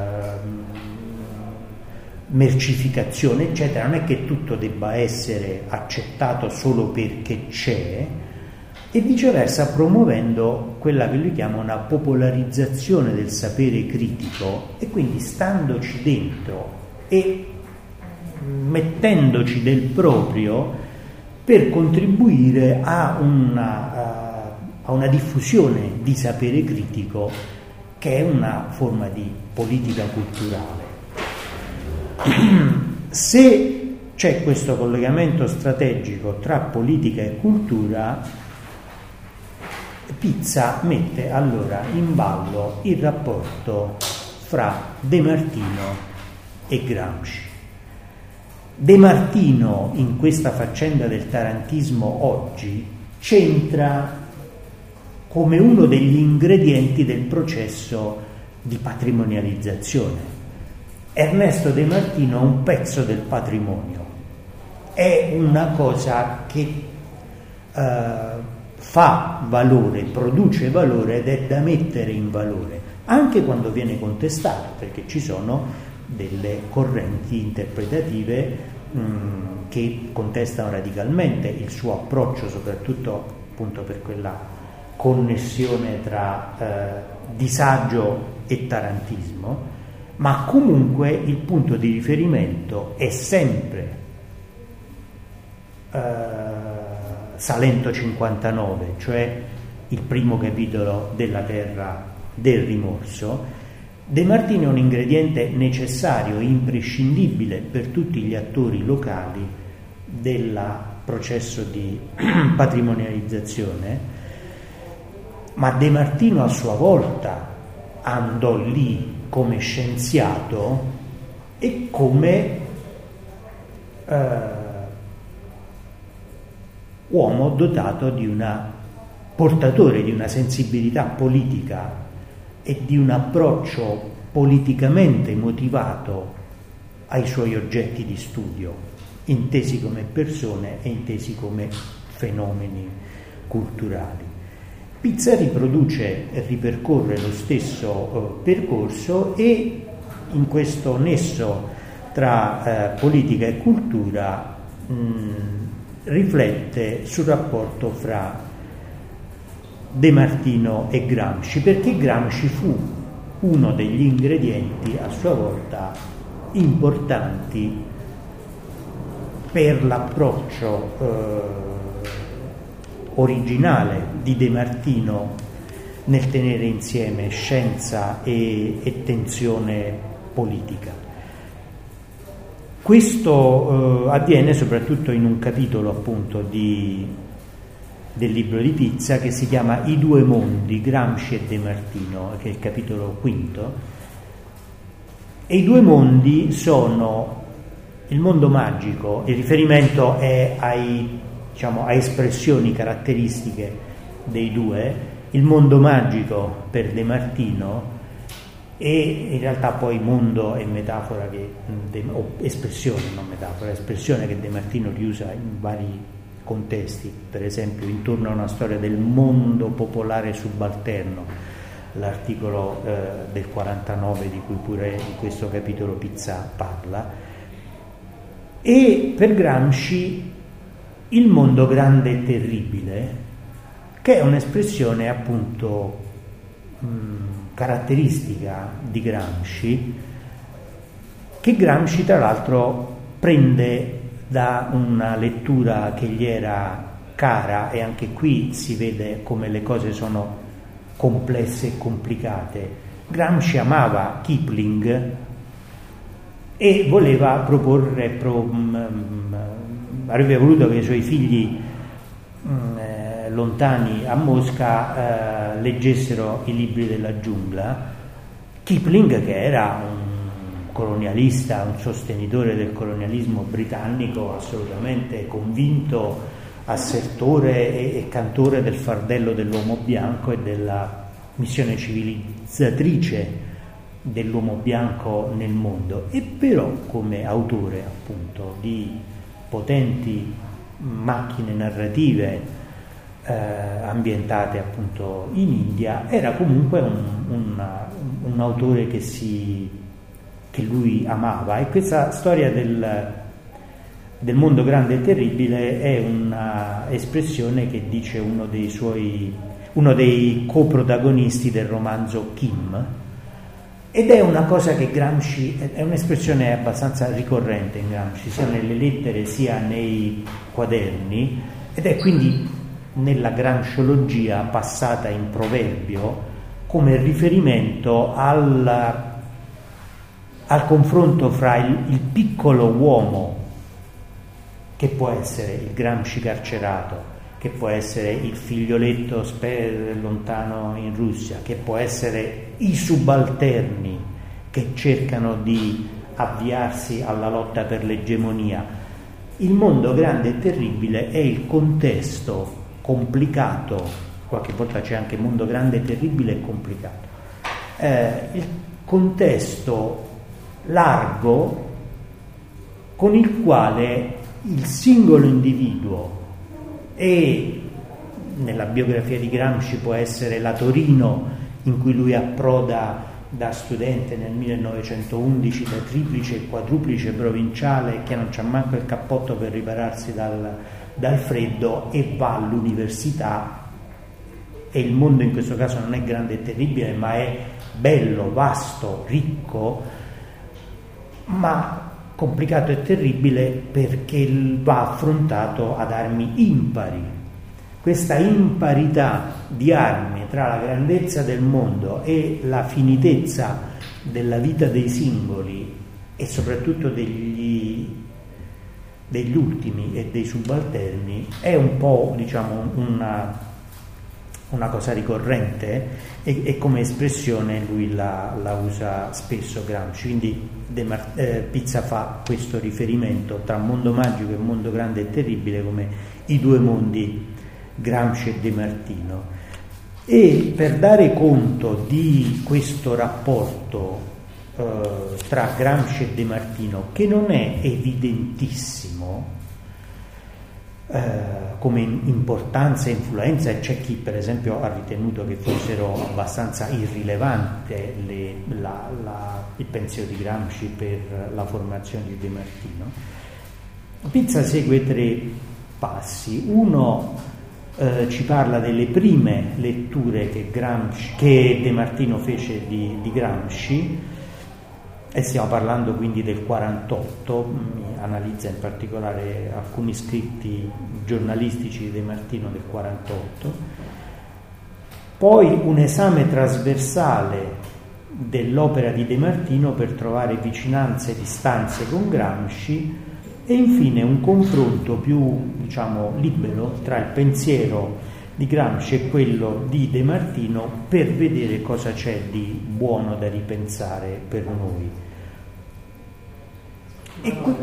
mercificazione eccetera. Non è che tutto debba essere accettato solo perché c'è, e viceversa promuovendo quella che lui chiama una popolarizzazione del sapere critico, e quindi standoci dentro e mettendoci del proprio per contribuire a una, a una diffusione di sapere critico che è una forma di politica culturale. Se c'è questo collegamento strategico tra politica e cultura, Pizza mette allora in ballo il rapporto fra De Martino e Gramsci. De Martino in questa faccenda del tarantismo oggi c'entra come uno degli ingredienti del processo di patrimonializzazione. Ernesto De Martino è un pezzo del patrimonio, è una cosa che eh, fa valore, produce valore ed è da mettere in valore, anche quando viene contestato, perché ci sono delle correnti interpretative mh, che contestano radicalmente il suo approccio, soprattutto appunto per quella connessione tra eh, disagio e tarantismo, ma comunque il punto di riferimento è sempre eh, Salento cinquantanove, cioè il primo capitolo della Terra del rimorso. De Martino è un ingrediente necessario e imprescindibile per tutti gli attori locali del processo di patrimonializzazione, ma De Martino a sua volta andò lì come scienziato e come eh, uomo dotato di una portatore di una sensibilità politica e di un approccio politicamente motivato ai suoi oggetti di studio, intesi come persone e intesi come fenomeni culturali. Pizza riproduce e ripercorre lo stesso eh, percorso, e in questo nesso tra eh, politica e cultura mh, riflette sul rapporto fra De Martino e Gramsci, perché Gramsci fu uno degli ingredienti a sua volta importanti per l'approccio eh, originale di De Martino nel tenere insieme scienza e, e tensione politica. Questo eh, avviene soprattutto in un capitolo appunto di, del libro di Pizza che si chiama I due mondi, Gramsci e De Martino, che è il capitolo quinto, e i due mondi sono il mondo magico, il riferimento è ai, diciamo, a espressioni caratteristiche dei due, il mondo magico per De Martino, e in realtà poi mondo è metafora che, o espressione, non metafora, espressione che De Martino riusa in vari contesti, per esempio intorno a una storia del mondo popolare subalterno, l'articolo eh, del quarantanove di cui pure in questo capitolo Pizza parla, e per Gramsci il mondo grande e terribile, che è un'espressione appunto mh, caratteristica di Gramsci, che Gramsci tra l'altro prende da una lettura che gli era cara, e anche qui si vede come le cose sono complesse e complicate. Gramsci amava Kipling e voleva proporre, pro, mh, avrebbe voluto che i suoi figli mh, lontani a Mosca eh, leggessero i libri della giungla. Kipling, che era un colonialista, un sostenitore del colonialismo britannico, assolutamente convinto, assertore e, e cantore del fardello dell'uomo bianco e della missione civilizzatrice dell'uomo bianco nel mondo, e però come autore appunto di potenti macchine narrative eh, ambientate appunto in India, era comunque un, una, un autore che, si, che lui amava. E questa storia del, del mondo grande e terribile è una espressione che dice uno dei suoi, uno dei coprotagonisti del romanzo Kim. Ed è una cosa che Gramsci, è un'espressione abbastanza ricorrente in Gramsci, sia nelle lettere sia nei quaderni, ed è quindi nella gramsciologia passata in proverbio come riferimento al, al confronto fra il, il piccolo uomo, che può essere il Gramsci carcerato, che può essere il figlioletto sper- lontano in Russia, che può essere i subalterni che cercano di avviarsi alla lotta per l'egemonia. Il mondo grande e terribile è il contesto complicato, qualche volta c'è anche mondo grande e terribile e complicato, eh, il contesto largo con il quale il singolo individuo, e nella biografia di Gramsci può essere la Torino in cui lui approda da studente nel millenovecentoundici, da triplice e quadruplice provinciale, che non c'ha manco il cappotto per ripararsi dal, dal freddo, e va all'università, e il mondo in questo caso non è grande e terribile, ma è bello, vasto, ricco, ma complicato e terribile perché va affrontato ad armi impari. Questa imparità di armi tra la grandezza del mondo e la finitezza della vita dei singoli, e soprattutto degli, degli ultimi e dei subalterni, è un po', diciamo, una, una cosa ricorrente, e, e come espressione lui la, la usa spesso Gramsci. Quindi De Mar- eh, Pizza fa questo riferimento tra mondo magico e mondo grande e terribile come i due mondi Gramsci e De Martino. E per dare conto di questo rapporto eh, tra Gramsci e De Martino, che non è evidentissimo eh, come importanza e influenza, e c'è chi per esempio ha ritenuto che fossero abbastanza irrilevante le, la, la, il pensiero di Gramsci per la formazione di De Martino, Pizza segue tre passi. Uno eh, ci parla delle prime letture che, Gramsci, che De Martino fece di, di Gramsci, e stiamo parlando quindi del quarantotto, analizza in particolare alcuni scritti giornalistici di De Martino del quarantotto, poi un esame trasversale dell'opera di De Martino per trovare vicinanze e distanze con Gramsci, e infine un confronto più, diciamo, libero tra il pensiero di Gramsci e quello di De Martino, per vedere cosa c'è di buono da ripensare per noi. E que-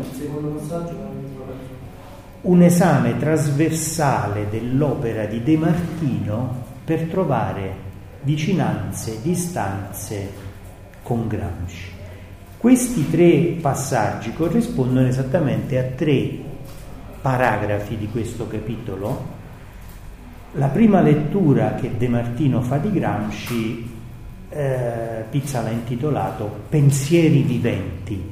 un esame trasversale dell'opera di De Martino per trovare vicinanze, distanze con Gramsci. Questi tre passaggi corrispondono esattamente a tre paragrafi di questo capitolo. La prima lettura che De Martino fa di Gramsci, eh, Pizza l'ha intitolato Pensieri viventi.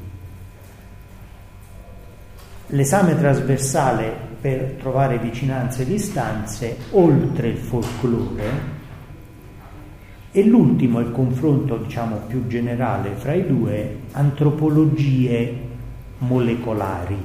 L'esame trasversale per trovare vicinanze e distanze oltre il folklore, e l'ultimo, il confronto, diciamo, più generale fra i due, antropologie molecolari.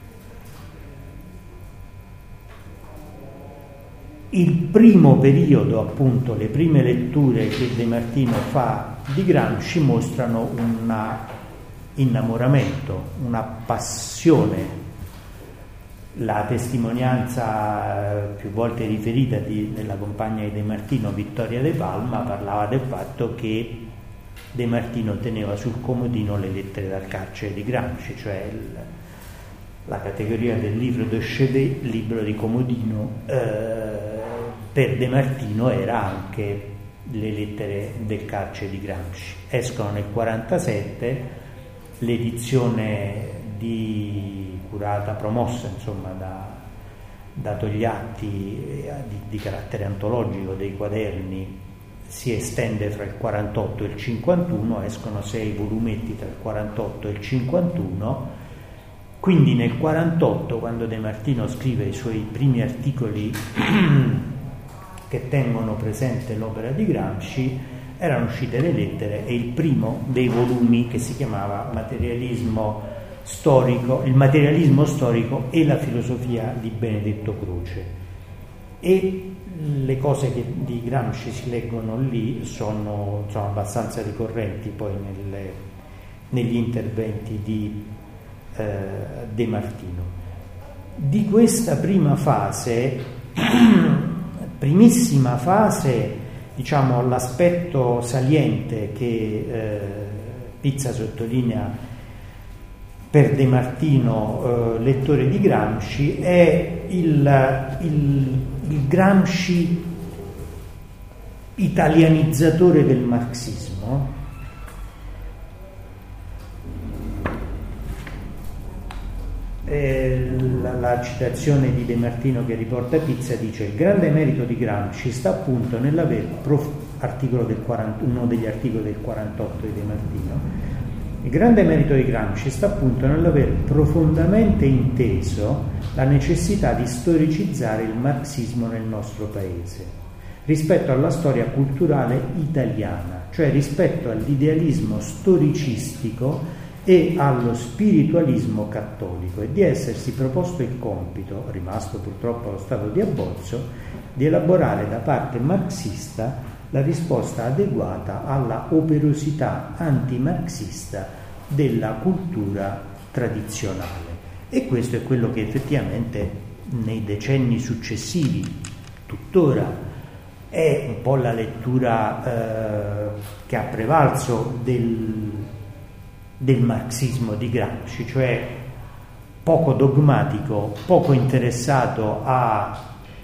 Il primo periodo, appunto, le prime letture che De Martino fa di Gramsci mostrano un innamoramento, una passione la testimonianza più volte riferita di, della compagna di De Martino, Vittoria De Palma, parlava del fatto che De Martino teneva sul comodino le lettere dal carcere di Gramsci, cioè il, la categoria del livre de chevet, libro di comodino, eh, per De Martino era anche le lettere del carcere di Gramsci. Escono nel quarantasette, l'edizione di, curata, promossa insomma da, da Togliatti di, di carattere antologico dei quaderni, si estende fra il quarantotto e il cinquantuno, escono sei volumetti tra il quarantotto e il cinquantuno. Quindi nel quarantotto, quando De Martino scrive i suoi primi articoli che tengono presente l'opera di Gramsci, erano uscite le lettere e il primo dei volumi, che si chiamava Materialismo storico, il materialismo storico e la filosofia di Benedetto Croce. E le cose che di Gramsci si leggono lì sono, sono abbastanza ricorrenti poi nelle, negli interventi di eh, De Martino. Di questa prima fase primissima fase, diciamo, l'aspetto saliente che eh, Pizza sottolinea per De Martino, eh, lettore di Gramsci, è il, il, il Gramsci italianizzatore del marxismo. Eh, la, la citazione di De Martino che riporta Pizza dice: il grande merito di Gramsci sta appunto nell'aver prof, articolo del quaranta, uno degli articoli del quarantotto di De Martino, il grande merito di Gramsci sta appunto nell'aver profondamente inteso la necessità di storicizzare il marxismo nel nostro paese rispetto alla storia culturale italiana, cioè rispetto all'idealismo storicistico e allo spiritualismo cattolico, e di essersi proposto il compito, rimasto purtroppo allo stato di abbozzo, di elaborare da parte marxista la risposta adeguata alla operosità antimarxista della cultura tradizionale. E questo è quello che effettivamente nei decenni successivi, tuttora, è un po' la lettura eh, che ha prevalso del del marxismo di Gramsci, cioè poco dogmatico, poco interessato a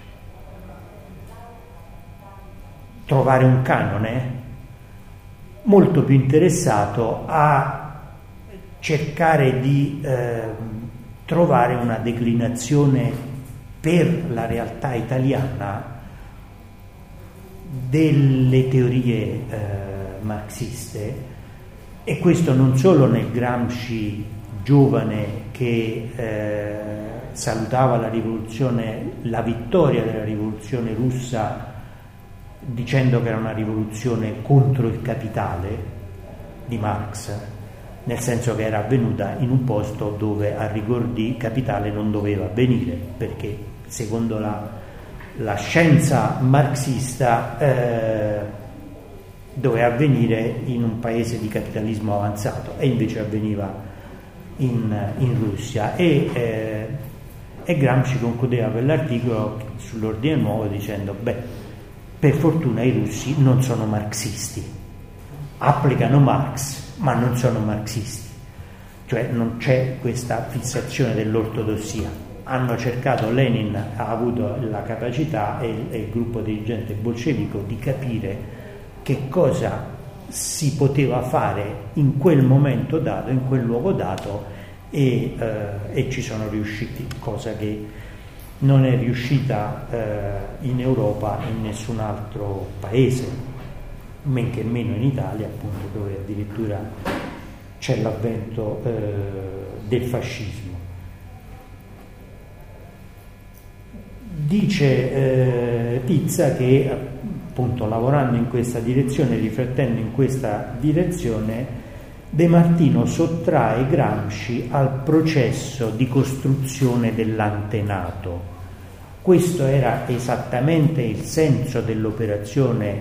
trovare un canone, molto più interessato a cercare di eh, trovare una declinazione per la realtà italiana delle teorie eh, marxiste. E questo non solo nel Gramsci giovane che eh, salutava la rivoluzione, la vittoria della rivoluzione russa, dicendo che era una rivoluzione contro il capitale di Marx, nel senso che era avvenuta in un posto dove a rigor di capitale non doveva avvenire, perché secondo la, la scienza marxista eh, doveva avvenire in un paese di capitalismo avanzato, e invece avveniva in, in Russia. E, eh, e Gramsci concludeva quell'articolo sull'ordine nuovo dicendo: beh, per fortuna i russi non sono marxisti, applicano Marx ma non sono marxisti, cioè non c'è questa fissazione dell'ortodossia. Hanno cercato, Lenin ha avuto la capacità e il, e il gruppo dirigente bolscevico di capire che cosa si poteva fare in quel momento dato, in quel luogo dato, e, eh, e ci sono riusciti, cosa che non è riuscita eh, in Europa in nessun altro paese, men che meno in Italia, appunto, dove addirittura c'è l'avvento eh, del fascismo. Dice eh, Pizza che appunto lavorando in questa direzione, riflettendo in questa direzione, De Martino sottrae Gramsci al processo di costruzione dell'antenato. Questo era esattamente il senso dell'operazione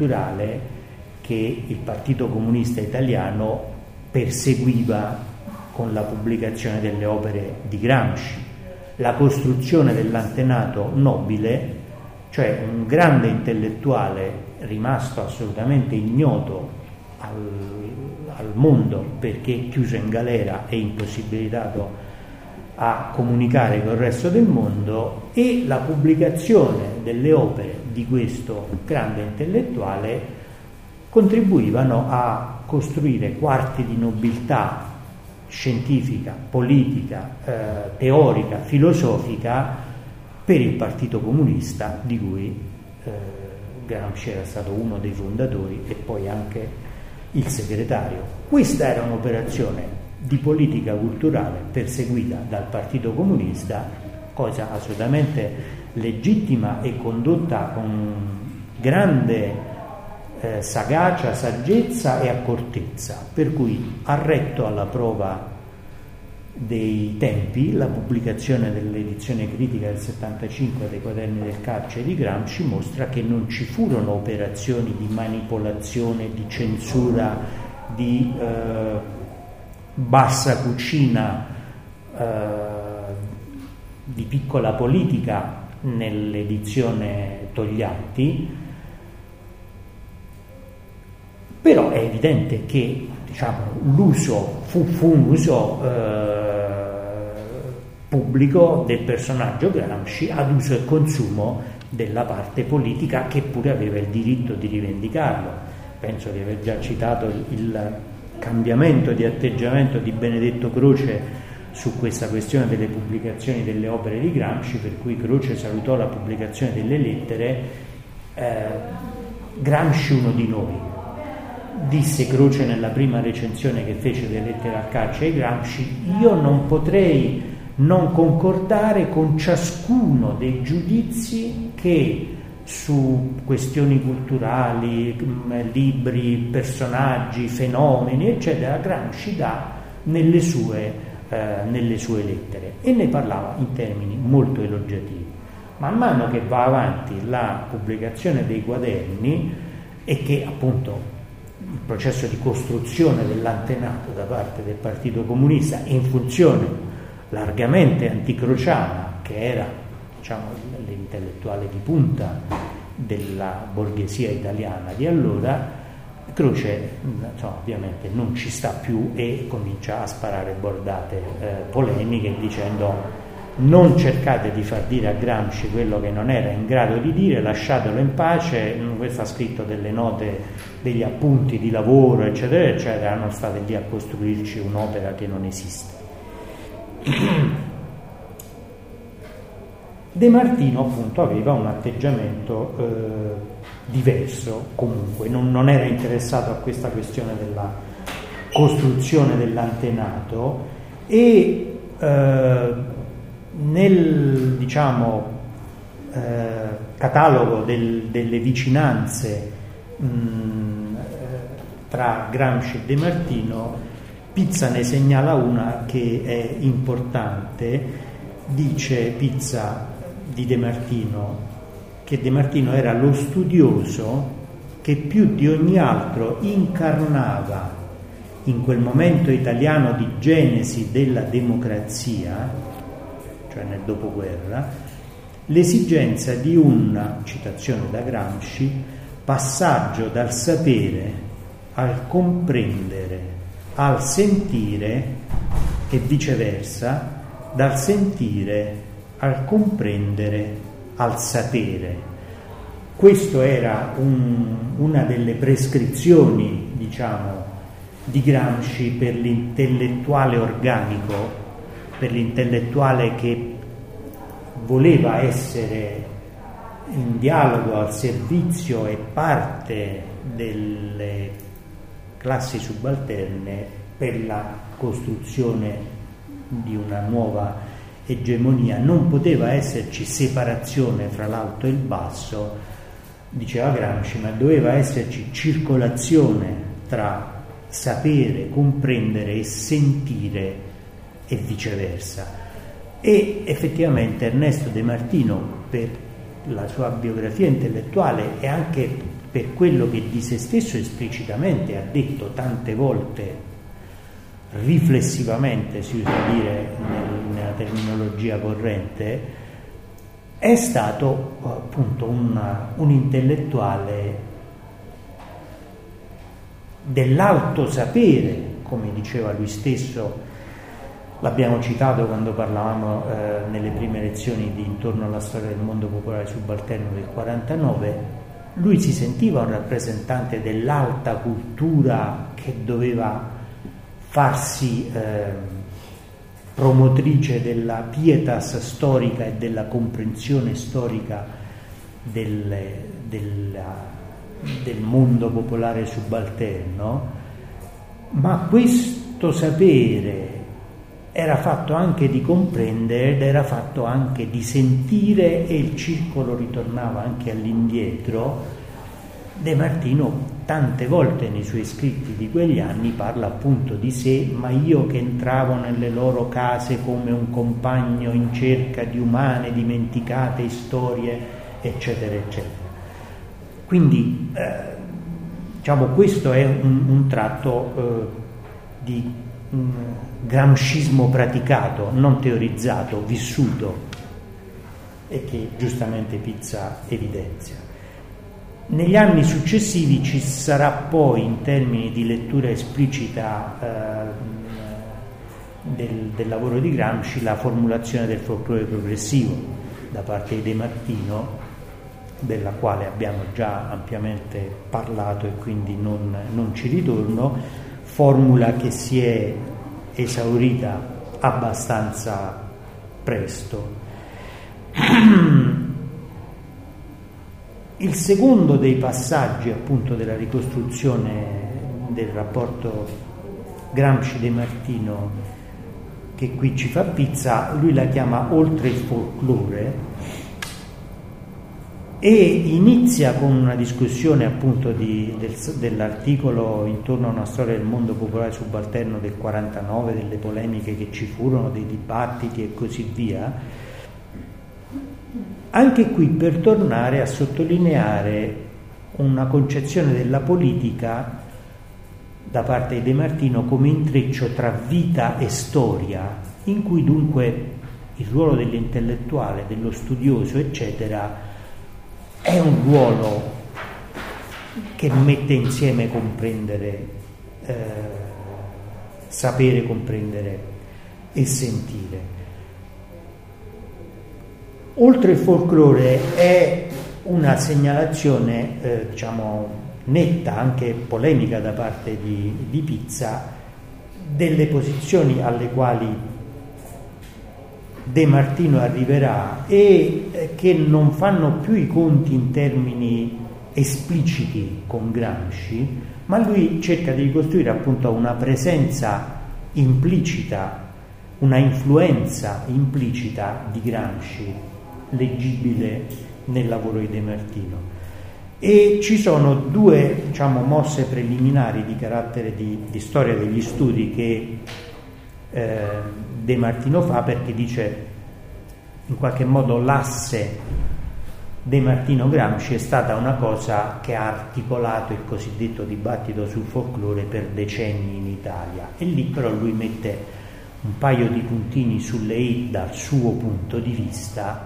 politico-culturale che il Partito Comunista Italiano perseguiva con la pubblicazione delle opere di Gramsci, la costruzione dell'antenato nobile, cioè un grande intellettuale rimasto assolutamente ignoto al, al mondo perché chiuso in galera e impossibilitato a comunicare col resto del mondo, e la pubblicazione delle opere di questo grande intellettuale contribuivano a costruire quarti di nobiltà scientifica, politica, eh, teorica, filosofica per il Partito Comunista, di cui eh, Gramsci era stato uno dei fondatori e poi anche il segretario. Questa era un'operazione di politica culturale perseguita dal Partito Comunista, cosa assolutamente legittima e condotta con grande eh, sagacia, saggezza e accortezza, per cui ha retto alla prova dei tempi. La pubblicazione dell'edizione critica del settantacinque dei Quaderni del Carcere di Gramsci mostra che non ci furono operazioni di manipolazione, di censura, di eh, bassa cucina, eh, di piccola politica nell'edizione Togliatti, però è evidente che, diciamo, l'uso fu, fu un uso eh, pubblico del personaggio Gramsci ad uso e consumo della parte politica, che pure aveva il diritto di rivendicarlo. Penso di aver già citato il, il cambiamento di atteggiamento di Benedetto Croce su questa questione delle pubblicazioni delle opere di Gramsci, per cui Croce salutò la pubblicazione delle lettere. eh, Gramsci uno di noi, disse Croce nella prima recensione che fece delle lettere al carcere di Gramsci: io non potrei non concordare con ciascuno dei giudizi che su questioni culturali, libri, personaggi, fenomeni, eccetera, Gramsci dà nelle sue, eh, nelle sue lettere, e ne parlava in termini molto elogiativi. Man mano che va avanti la pubblicazione dei quaderni e che appunto il processo di costruzione dell'antenato da parte del Partito Comunista in funzione largamente anticrociana, che era, diciamo, l'intellettuale di punta della borghesia italiana di allora, Croce no, ovviamente non ci sta più e comincia a sparare bordate eh, polemiche, dicendo: non cercate di far dire a Gramsci quello che non era in grado di dire, lasciatelo in pace. Questo ha scritto delle note, degli appunti di lavoro, eccetera eccetera, erano state lì a costruirci un'opera che non esiste. De Martino appunto aveva un atteggiamento eh, diverso, comunque non, non era interessato a questa questione della costruzione dell'antenato, e eh, nel, diciamo, eh, catalogo del, delle vicinanze mh, tra Gramsci e De Martino, Pizza ne segnala una che è importante. Dice Pizza di De Martino che De Martino era lo studioso che più di ogni altro incarnava in quel momento italiano di genesi della democrazia, cioè nel dopoguerra, l'esigenza di una, citazione da Gramsci, passaggio dal sapere al comprendere, al sentire e viceversa, dal sentire al comprendere, al sapere. Questo era un, una delle prescrizioni, diciamo, di Gramsci per l'intellettuale organico, per l'intellettuale che voleva essere in dialogo, al servizio e parte delle classi subalterne per la costruzione di una nuova egemonia. Non poteva esserci separazione fra l'alto e il basso, diceva Gramsci, ma doveva esserci circolazione tra sapere, comprendere e sentire e viceversa. E effettivamente Ernesto De Martino, per la sua biografia intellettuale e anche per quello che di se stesso esplicitamente ha detto tante volte riflessivamente, si usa dire nel, nella terminologia corrente, è stato appunto un, un intellettuale dell'alto sapere, come diceva lui stesso. L'abbiamo citato quando parlavamo eh, nelle prime lezioni di Intorno alla storia del mondo popolare subalterno del quarantanove. Lui si sentiva un rappresentante dell'alta cultura che doveva farsi eh, promotrice della pietas storica e della comprensione storica del, della, del mondo popolare subalterno, ma questo sapere era fatto anche di comprendere ed era fatto anche di sentire, e il circolo ritornava anche all'indietro. De Martino tante volte nei suoi scritti di quegli anni parla appunto di sé: ma io che entravo nelle loro case come un compagno in cerca di umane dimenticate storie, eccetera eccetera. Quindi eh, diciamo questo è un, un tratto eh, di un gramscismo praticato, non teorizzato, vissuto, e che giustamente Pizza evidenzia. Negli anni successivi ci sarà poi, in termini di lettura esplicita eh, del, del lavoro di Gramsci, la formulazione del folklore progressivo da parte di De Martino, della quale abbiamo già ampiamente parlato e quindi non, non ci ritorno, formula che si è esaurita abbastanza presto. Il secondo dei passaggi appunto della ricostruzione del rapporto Gramsci-De Martino, che qui ci fa Pizza, lui la chiama Oltre il folklore, e inizia con una discussione appunto di, del, dell'articolo Intorno a una storia del mondo popolare subalterno del quarantanove, delle polemiche che ci furono, dei dibattiti e così via, anche qui per tornare a sottolineare una concezione della politica da parte di De Martino come intreccio tra vita e storia, in cui dunque il ruolo dell'intellettuale, dello studioso, eccetera, è un ruolo che mette insieme comprendere, eh, sapere, comprendere e sentire. Oltre il folklore è una segnalazione, eh, diciamo, netta, anche polemica da parte di, di Pizza, delle posizioni alle quali De Martino arriverà e che non fanno più i conti in termini espliciti con Gramsci, ma lui cerca di ricostruire appunto una presenza implicita, una influenza implicita di Gramsci leggibile nel lavoro di De Martino. E ci sono due, diciamo, mosse preliminari di carattere di, di storia degli studi che eh, De Martino fa, perché dice in qualche modo l'asse De Martino-Gramsci è stata una cosa che ha articolato il cosiddetto dibattito sul folklore per decenni in Italia, e lì però lui mette un paio di puntini sulle i dal suo punto di vista,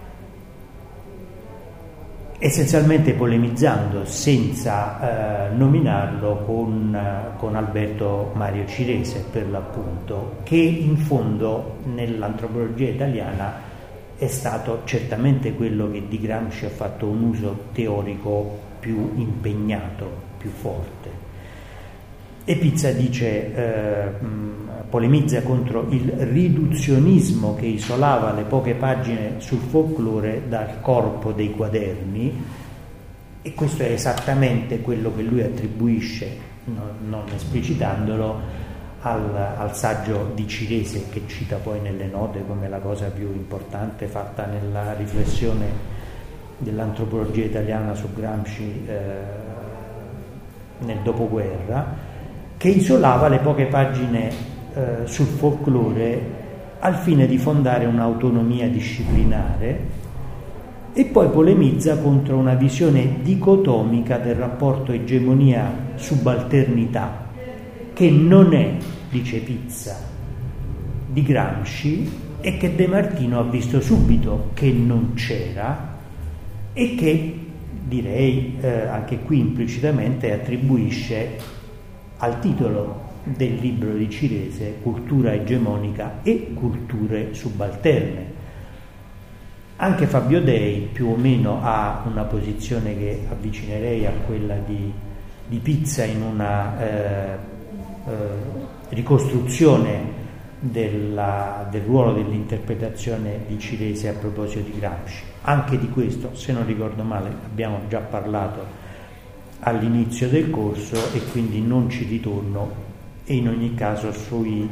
essenzialmente polemizzando senza eh, nominarlo con, con Alberto Mario Cirese, per l'appunto, che in fondo nell'antropologia italiana è stato certamente quello che di Gramsci ha fatto un uso teorico più impegnato, più forte. E Pizza dice, eh, polemizza contro il riduzionismo che isolava le poche pagine sul folklore dal corpo dei quaderni, e questo è esattamente quello che lui attribuisce, non, non esplicitandolo, al, al saggio di Cirese, che cita poi nelle note come la cosa più importante fatta nella riflessione dell'antropologia italiana su Gramsci eh, nel dopoguerra, che isolava le poche pagine eh, sul folklore al fine di fondare un'autonomia disciplinare, e poi polemizza contro una visione dicotomica del rapporto egemonia-subalternità che non è, dice Pizza, di Gramsci, e che De Martino ha visto subito che non c'era e che, direi eh, anche qui implicitamente, attribuisce al titolo del libro di Cirese cultura egemonica e culture subalterne. Anche Fabio Dei più o meno ha una posizione che avvicinerei a quella di, di Pizza in una eh, eh, ricostruzione della, del ruolo dell'interpretazione di Cirese a proposito di Gramsci. Anche di questo, se non ricordo male, abbiamo già parlato all'inizio del corso e quindi non ci ritorno, e in ogni caso sui,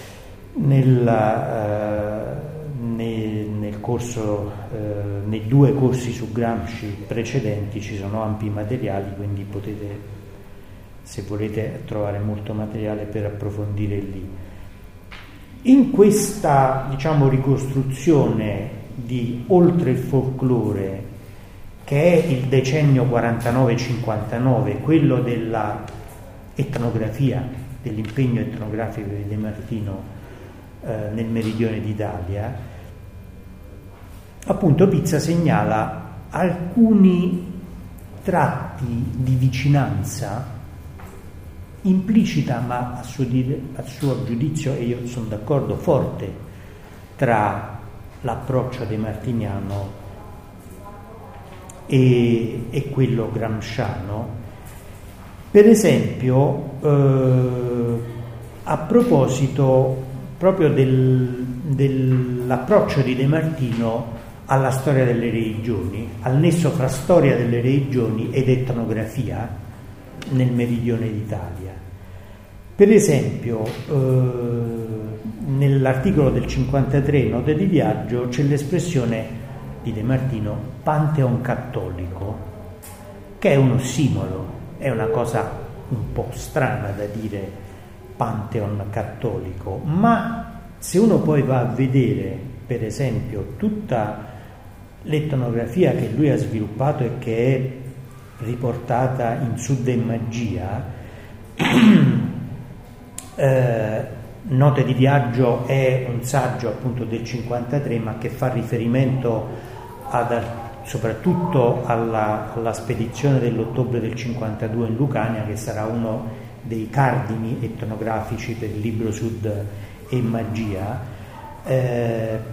nella, eh, nel, nel corso, eh, nei due corsi su Gramsci precedenti ci sono ampi materiali, quindi potete, se volete, trovare molto materiale per approfondire lì. In questa, diciamo, ricostruzione di Oltre il folklore, che è il decennio quarantanove cinquantanove, quello della etnografia, dell'impegno etnografico di De Martino eh, nel meridione d'Italia, appunto Pizza segnala alcuni tratti di vicinanza implicita, ma a suo, dire, a suo giudizio, e io sono d'accordo, forte, tra l'approccio demartiniano e, e quello gramsciano. Per esempio, eh, a proposito proprio del, dell'approccio di De Martino alla storia delle religioni, al nesso fra storia delle religioni ed etnografia nel meridione d'Italia. Per esempio, eh, nell'articolo del cinquantatré, Note di viaggio, c'è l'espressione di De Martino Pantheon cattolico, che è un ossimolo, è una cosa un po' strana da dire Pantheon cattolico, ma se uno poi va a vedere, per esempio, tutta l'etnografia che lui ha sviluppato e che è riportata in Sud e Magia, eh, Note di viaggio è un saggio appunto del cinquantatré, ma che fa riferimento ad, soprattutto alla, alla spedizione dell'ottobre del cinquantadue in Lucania, che sarà uno dei cardini etnografici per il libro Sud e Magia. Eh,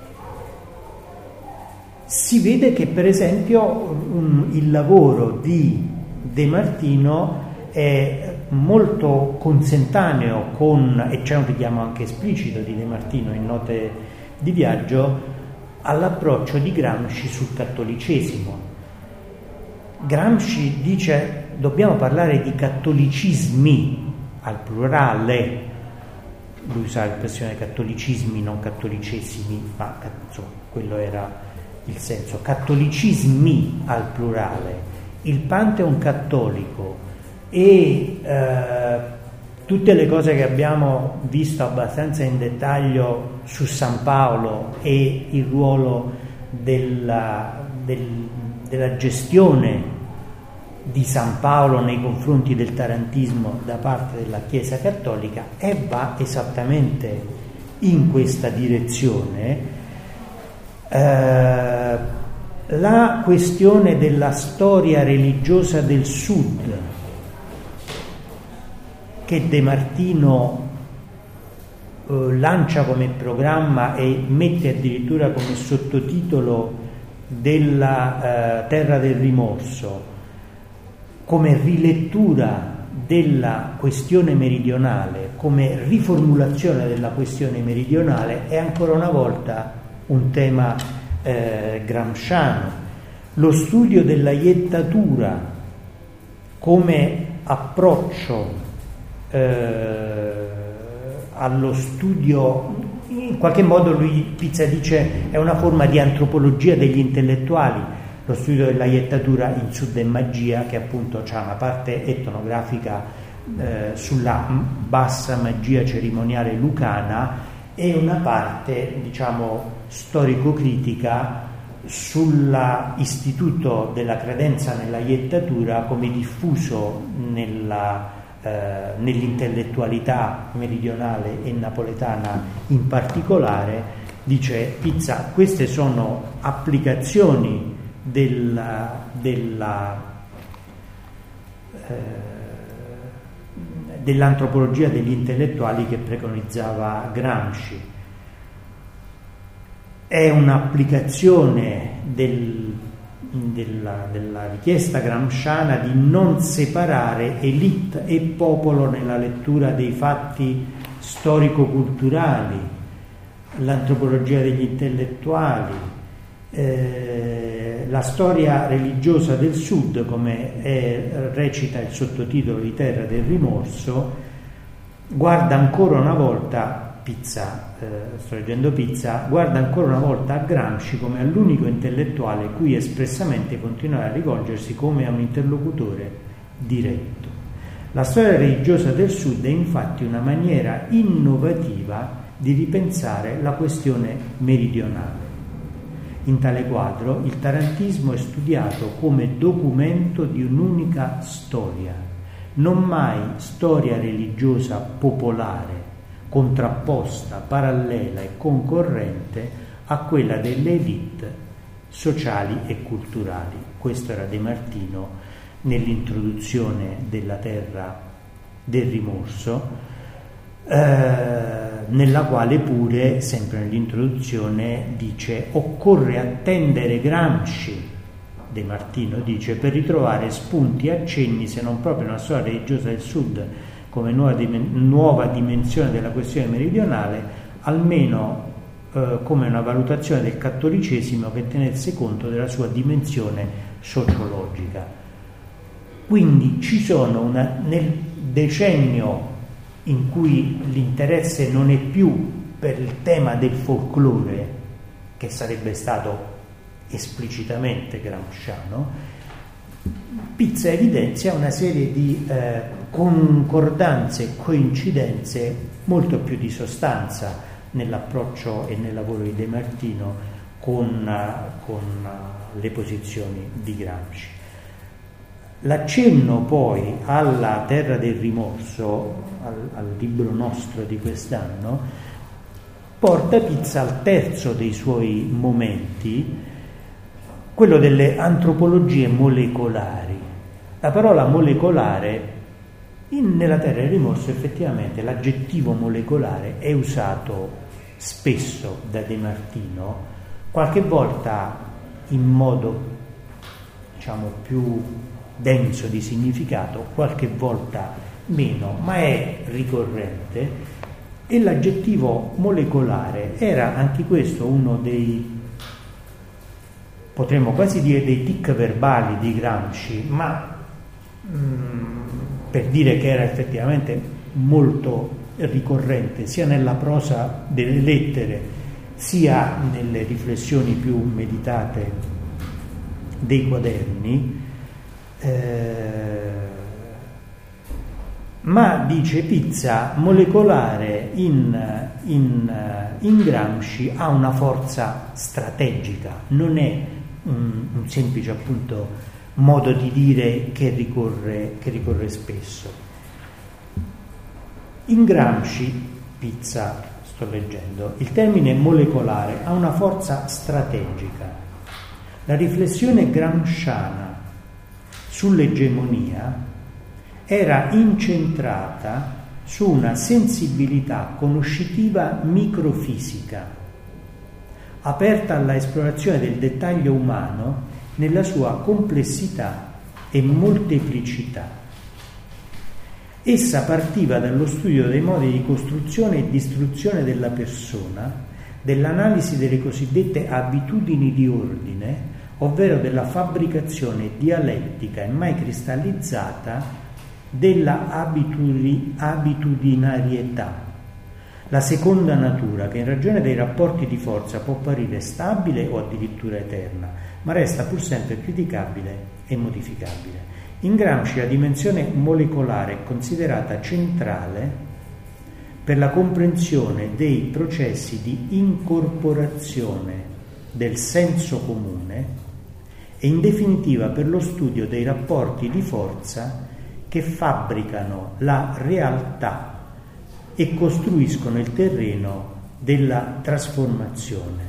si vede che per esempio um, il lavoro di De Martino è molto consentaneo con, e c'è un richiamo anche esplicito di De Martino in Note di viaggio, all'approccio di Gramsci sul cattolicesimo. Gramsci dice dobbiamo parlare di cattolicismi al plurale, lui usa l'espressione cattolicismi, non cattolicesimi, ma insomma quello era il senso, cattolicismi al plurale, il Pantheon cattolico e eh, tutte le cose che abbiamo visto abbastanza in dettaglio su San Paolo e il ruolo della, del, della gestione di San Paolo nei confronti del tarantismo da parte della Chiesa cattolica, e va esattamente in questa direzione. Eh, la questione della storia religiosa del Sud, che De Martino eh, lancia come programma e mette addirittura come sottotitolo della eh, Terra del Rimorso, come rilettura della questione meridionale, come riformulazione della questione meridionale, è ancora una volta un tema eh, gramsciano. Lo studio della iettatura come approccio eh, allo studio, in qualche modo lui, Pizza dice, è una forma di antropologia degli intellettuali, lo studio della iettatura in Sud e Magia, che appunto ha una parte etnografica eh, sulla bassa magia cerimoniale lucana e una parte, diciamo, storico-critica sull'istituto della credenza nella iettatura come diffuso nella eh, nell'intellettualità meridionale e napoletana in particolare, dice Pizza, queste sono applicazioni della, della, eh, dell'antropologia degli intellettuali che preconizzava Gramsci. È un'applicazione del, della, della richiesta gramsciana di non separare elite e popolo nella lettura dei fatti storico-culturali, l'antropologia degli intellettuali, eh, la storia religiosa del Sud, come è, recita il sottotitolo di Terra del Rimorso, guarda ancora una volta Pizza, eh, sto leggendo Pizza, guarda ancora una volta a Gramsci come all'unico intellettuale cui espressamente continuare a rivolgersi come a un interlocutore diretto. La storia religiosa del Sud è infatti una maniera innovativa di ripensare la questione meridionale. In tale quadro il tarantismo è studiato come documento di un'unica storia, non mai storia religiosa popolare, contrapposta, parallela e concorrente a quella delle elite sociali e culturali. Questo era De Martino nell'introduzione della Terra del Rimorso, eh, nella quale pure, sempre nell'introduzione, dice: occorre attendere Gramsci, De Martino dice, per ritrovare spunti e accenni, se non proprio una storia religiosa del Sud come nuova, dim- nuova dimensione della questione meridionale, almeno eh, come una valutazione del cattolicesimo che tenesse conto della sua dimensione sociologica. Quindi ci sono una, nel decennio in cui l'interesse non è più per il tema del folklore, che sarebbe stato esplicitamente gramsciano, Pizza evidenzia una serie di eh, concordanze e coincidenze molto più di sostanza nell'approccio e nel lavoro di De Martino con, con le posizioni di Gramsci. L'accenno poi alla Terra del Rimorso, al, al libro nostro di quest'anno, porta Pizza al terzo dei suoi momenti, quello delle antropologie molecolari. La parola molecolare, in, nella Terra del Rimorso, effettivamente l'aggettivo molecolare è usato spesso da De Martino, qualche volta in modo, diciamo, più denso di significato, qualche volta meno, ma è ricorrente, e l'aggettivo molecolare era anche questo uno dei, potremmo quasi dire, dei tic verbali di Gramsci, ma mh, per dire che era effettivamente molto ricorrente sia nella prosa delle lettere sia nelle riflessioni più meditate dei quaderni, eh, ma dice Pizza, molecolare in, in, in Gramsci ha una forza strategica, non è un, un semplice appunto modo di dire che ricorre, che ricorre spesso. In Gramsci, Pizza, sto leggendo, il termine molecolare ha una forza strategica. La riflessione gramsciana sull'egemonia era incentrata su una sensibilità conoscitiva microfisica, aperta alla esplorazione del dettaglio umano nella sua complessità e molteplicità. Essa partiva dallo studio dei modi di costruzione e distruzione della persona, dell'analisi delle cosiddette abitudini di ordine, ovvero della fabbricazione dialettica e mai cristallizzata della abitudi- abitudinarietà, la seconda natura che in ragione dei rapporti di forza può apparire stabile o addirittura eterna, ma resta pur sempre criticabile e modificabile. In Gramsci la dimensione molecolare è considerata centrale per la comprensione dei processi di incorporazione del senso comune e in definitiva per lo studio dei rapporti di forza che che fabbricano la realtà e costruiscono il terreno della trasformazione.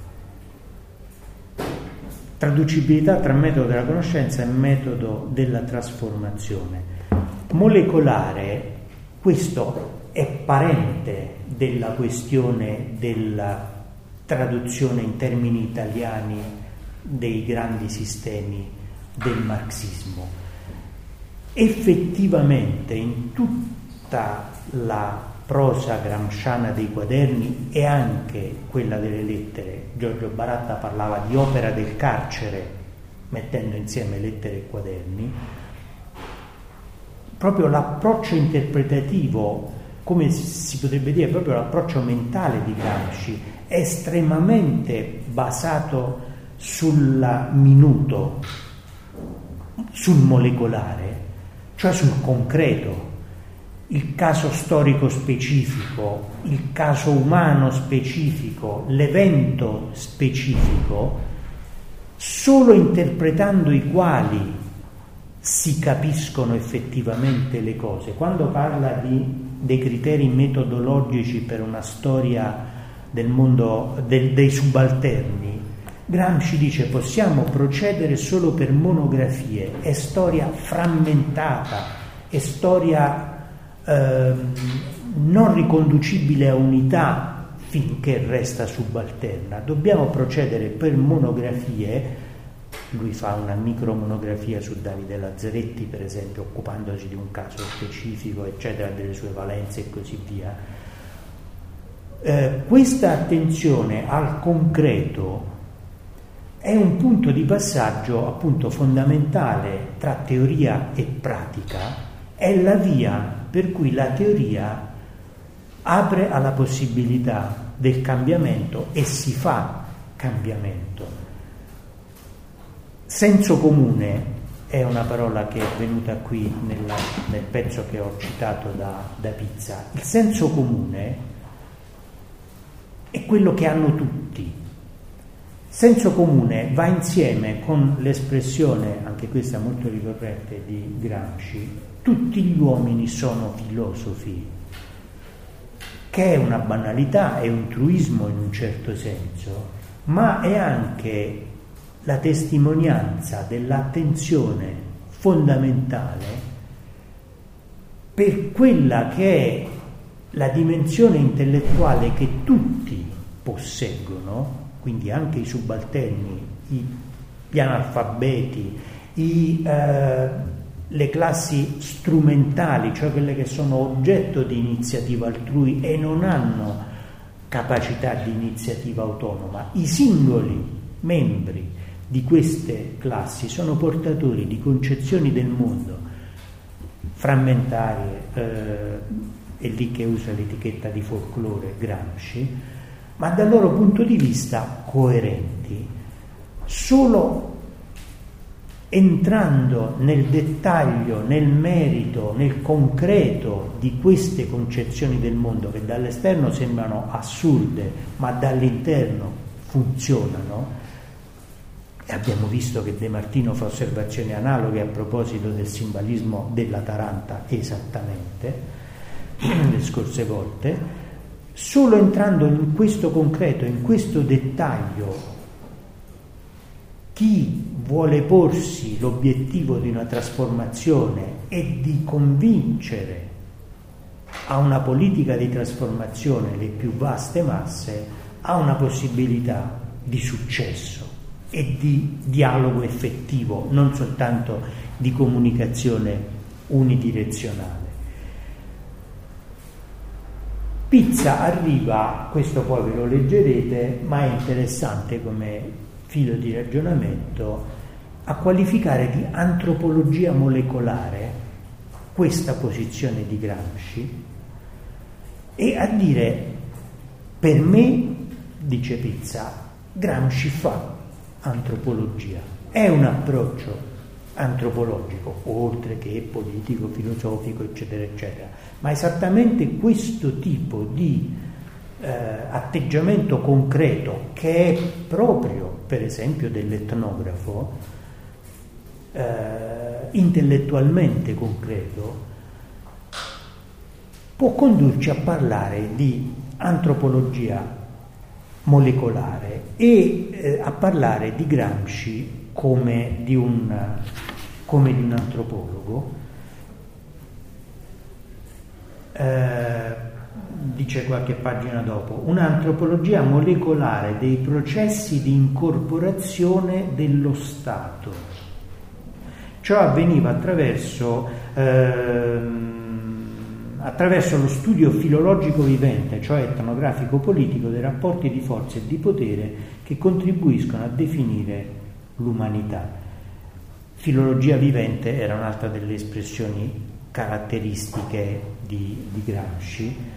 Traducibilità tra metodo della conoscenza e metodo della trasformazione. Molecolare, questo è parente della questione della traduzione in termini italiani dei grandi sistemi del marxismo. Effettivamente in tutta la prosa gramsciana dei quaderni e anche quella delle lettere, Giorgio Baratta parlava di opera del carcere mettendo insieme lettere e quaderni, proprio l'approccio interpretativo, come si potrebbe dire, proprio l'approccio mentale di Gramsci è estremamente basato sul minuto, sul molecolare, cioè sul concreto. Il caso storico specifico, il caso umano specifico, l'evento specifico, solo interpretando i quali si capiscono effettivamente le cose. Quando parla di, dei criteri metodologici per una storia del mondo del, dei subalterni, Gramsci dice possiamo procedere solo per monografie, è storia frammentata, è storia eh, non riconducibile a unità finché resta subalterna. Dobbiamo procedere per monografie. Lui fa una micromonografia su Davide Lazzaretti, per esempio, occupandosi di un caso specifico, eccetera, delle sue valenze e così via. Eh, questa attenzione al concreto è un punto di passaggio appunto fondamentale tra teoria e pratica, è la via per cui la teoria apre alla possibilità del cambiamento e si fa cambiamento. Senso comune è una parola che è venuta qui nella, nel pezzo che ho citato da, da Pizza. Il senso comune è quello che hanno tutti. Senso comune va insieme con l'espressione, anche questa molto ricorrente di Gramsci, tutti gli uomini sono filosofi, che è una banalità, è un truismo in un certo senso, ma è anche la testimonianza dell'attenzione fondamentale per quella che è la dimensione intellettuale che tutti posseggono, quindi anche i subalterni, i, gli analfabeti, i, eh, le classi strumentali, cioè quelle che sono oggetto di iniziativa altrui e non hanno capacità di iniziativa autonoma. I singoli membri di queste classi sono portatori di concezioni del mondo frammentarie, eh, è lì che usa l'etichetta di folklore Gramsci, ma dal loro punto di vista coerenti. Solo entrando nel dettaglio, nel merito, nel concreto di queste concezioni del mondo che dall'esterno sembrano assurde, ma dall'interno funzionano. E abbiamo visto che De Martino fa osservazioni analoghe a proposito del simbolismo della Taranta, esattamente, le scorse volte. Solo entrando in questo concreto, in questo dettaglio, chi vuole porsi l'obiettivo di una trasformazione e di convincere a una politica di trasformazione le più vaste masse, ha una possibilità di successo e di dialogo effettivo, non soltanto di comunicazione unidirezionale. Pizza arriva, questo poi ve lo leggerete, ma è interessante come filo di ragionamento, a qualificare di antropologia molecolare questa posizione di Gramsci e a dire, per me, dice Pizza, Gramsci fa antropologia, è un approccio antropologico, oltre che politico, filosofico, eccetera, eccetera, ma esattamente questo tipo di eh, atteggiamento concreto che è proprio, per esempio, dell'etnografo, eh, intellettualmente concreto, può condurci a parlare di antropologia molecolare e eh, a parlare di Gramsci come di un, come di un antropologo. Eh, dice qualche pagina dopo, un'antropologia molecolare dei processi di incorporazione dello Stato. Ciò avveniva attraverso, ehm, attraverso lo studio filologico vivente, cioè etnografico politico, dei rapporti di forza e di potere che contribuiscono a definire l'umanità. Filologia vivente era un'altra delle espressioni caratteristiche di, di Gramsci.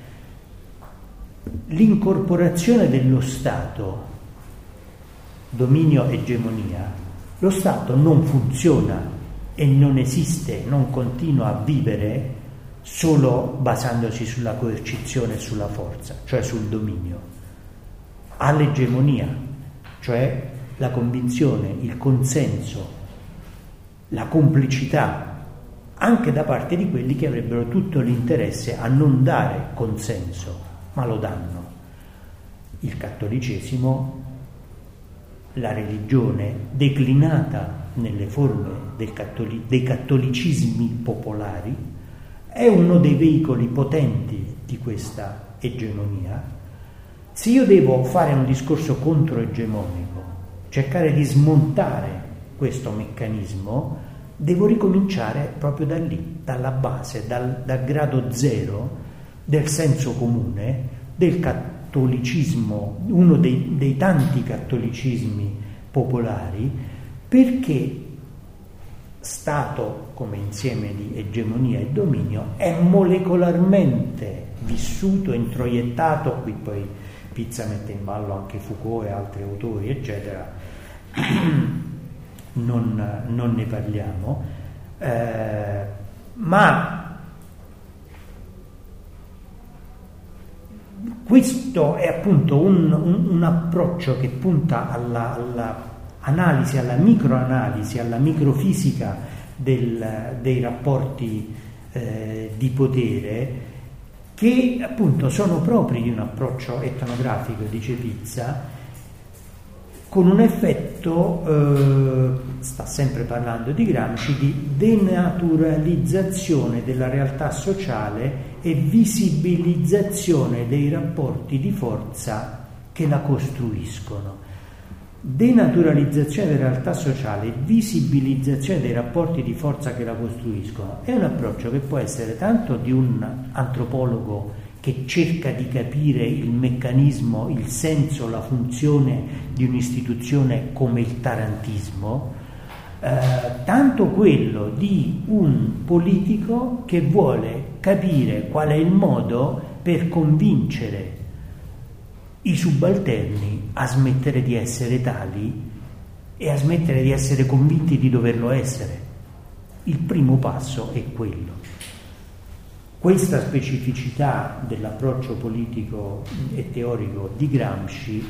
L'incorporazione dello Stato, dominio, egemonia, lo Stato non funziona e non esiste, non continua a vivere solo basandosi sulla coercizione e sulla forza, cioè sul dominio. Ha l'egemonia, cioè la convinzione, il consenso, la complicità, anche da parte di quelli che avrebbero tutto l'interesse a non dare consenso, ma lo danno. Il cattolicesimo, la religione declinata nelle forme del cattoli- dei cattolicismi popolari, è uno dei veicoli potenti di questa egemonia. Se io devo fare un discorso controegemonico, cercare di smontare questo meccanismo, devo ricominciare proprio da lì, dalla base, dal, dal grado zero del senso comune, del cattolicismo, uno dei, dei tanti cattolicismi popolari, perché Stato come insieme di egemonia e dominio è molecolarmente vissuto, introiettato, qui poi Pizza mette in ballo anche Foucault e altri autori, eccetera, non, non ne parliamo, eh, ma questo è appunto un, un, un approccio che punta alla, alla analisi, alla microanalisi, alla microfisica del, dei rapporti eh, di potere, che appunto sono propri di un approccio etnografico, dice Pizza, con un effetto, eh, sta sempre parlando di Gramsci, di denaturalizzazione della realtà sociale e visibilizzazione dei rapporti di forza che la costruiscono. Denaturalizzazione della realtà sociale e visibilizzazione dei rapporti di forza che la costruiscono è un approccio che può essere tanto di un antropologo che cerca di capire il meccanismo, il senso, la funzione di un'istituzione come il tarantismo, eh, tanto quello di un politico che vuole capire qual è il modo per convincere i subalterni a smettere di essere tali e a smettere di essere convinti di doverlo essere. Il primo passo è quello. Questa specificità dell'approccio politico e teorico di Gramsci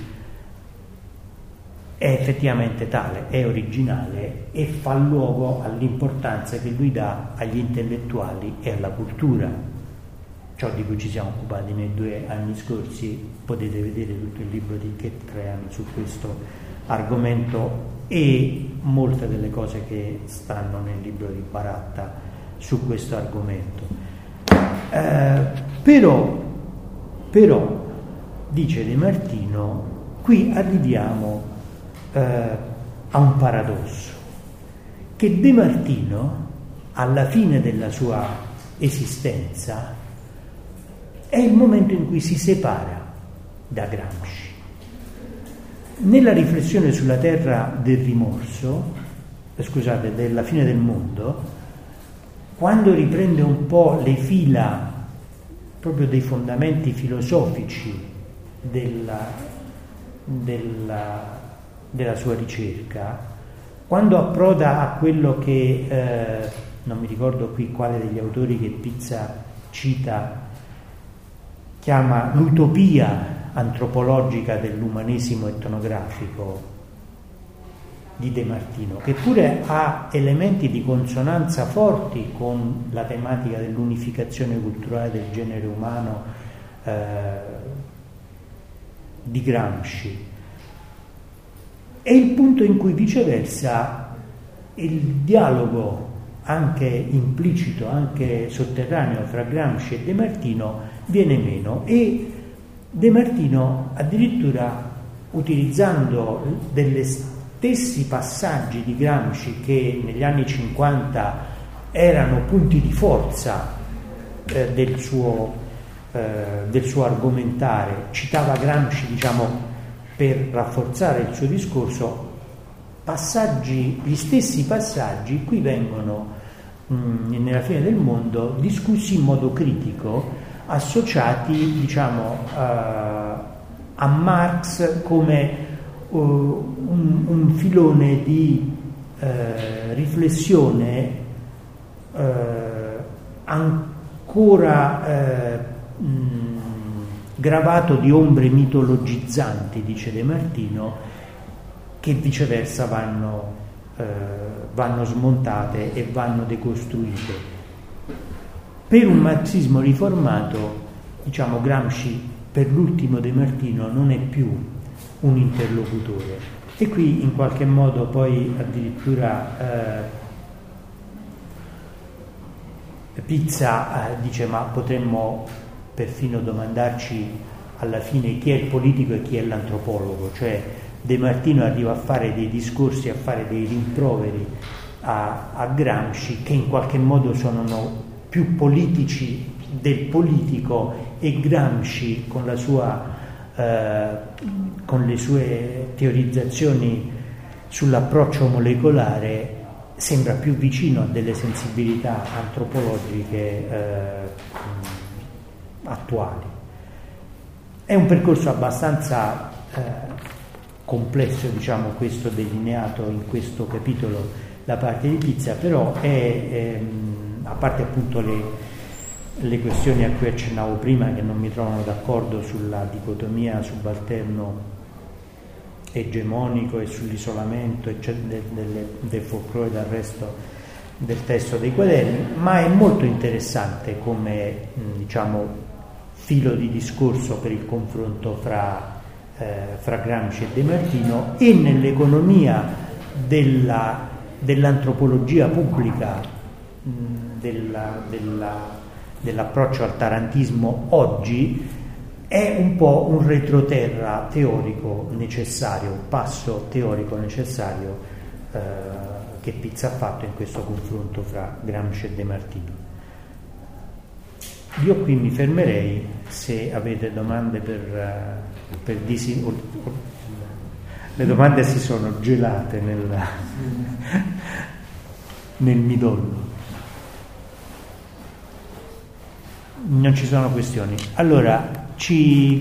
è effettivamente tale, è originale e fa luogo all'importanza che lui dà agli intellettuali e alla cultura. Ciò di cui ci siamo occupati nei due anni scorsi, potete vedere tutto il libro di Ketrean su questo argomento e molte delle cose che stanno nel libro di Baratta su questo argomento. Eh, però, però, dice De Martino, qui arriviamo eh, a un paradosso, che De Martino, alla fine della sua esistenza, è il momento in cui si separa da Gramsci. Nella riflessione sulla terra del rimorso, eh, scusate, della fine del mondo, quando riprende un po' le fila proprio dei fondamenti filosofici della, della, della sua ricerca, quando approda a quello che, eh, non mi ricordo qui quale degli autori che Pizza cita, chiama l'utopia antropologica dell'umanesimo etnografico, di De Martino, che pure ha elementi di consonanza forti con la tematica dell'unificazione culturale del genere umano eh, di Gramsci. È il punto in cui viceversa il dialogo anche implicito, anche sotterraneo fra Gramsci e De Martino viene meno, e De Martino addirittura, utilizzando delle stessi passaggi di Gramsci che negli anni cinquanta erano punti di forza eh, del suo, eh, del suo argomentare, citava Gramsci, diciamo, per rafforzare il suo discorso, passaggi, gli stessi passaggi qui vengono mh, nella fine del mondo discussi in modo critico, associati, diciamo, a, a Marx come uh, un, un filone di uh, riflessione uh, ancora uh, mh, gravato di ombre mitologizzanti, dice De Martino, che viceversa vanno, uh, vanno smontate e vanno decostruite. Per un marxismo riformato, diciamo, Gramsci per l'ultimo De Martino non è più un interlocutore, e qui in qualche modo poi addirittura eh, Pizza eh, dice: ma potremmo perfino domandarci alla fine chi è il politico e chi è l'antropologo, cioè De Martino arriva a fare dei discorsi, a fare dei rimproveri a, a Gramsci che in qualche modo sono più politici del politico, e Gramsci con la sua eh, con le sue teorizzazioni sull'approccio molecolare sembra più vicino a delle sensibilità antropologiche eh, attuali. È un percorso abbastanza eh, complesso, diciamo, questo delineato in questo capitolo da parte di Pizza, però è ehm, a parte appunto le, le questioni a cui accennavo prima, che non mi trovano d'accordo sulla dicotomia subalterno egemonico e sull'isolamento eccetera, del, del, del folklore dal resto del testo dei quaderni, ma è molto interessante come diciamo filo di discorso per il confronto fra, eh, fra Gramsci e De Martino, e nell'economia della, dell'antropologia pubblica, Della, della, dell'approccio al tarantismo oggi, è un po' un retroterra teorico necessario, un passo teorico necessario eh, che Pizza ha fatto in questo confronto fra Gramsci e De Martino. Io qui mi fermerei, se avete domande per, per disi... le domande si sono gelate nel, nel midollo. Non ci sono questioni. Allora, ci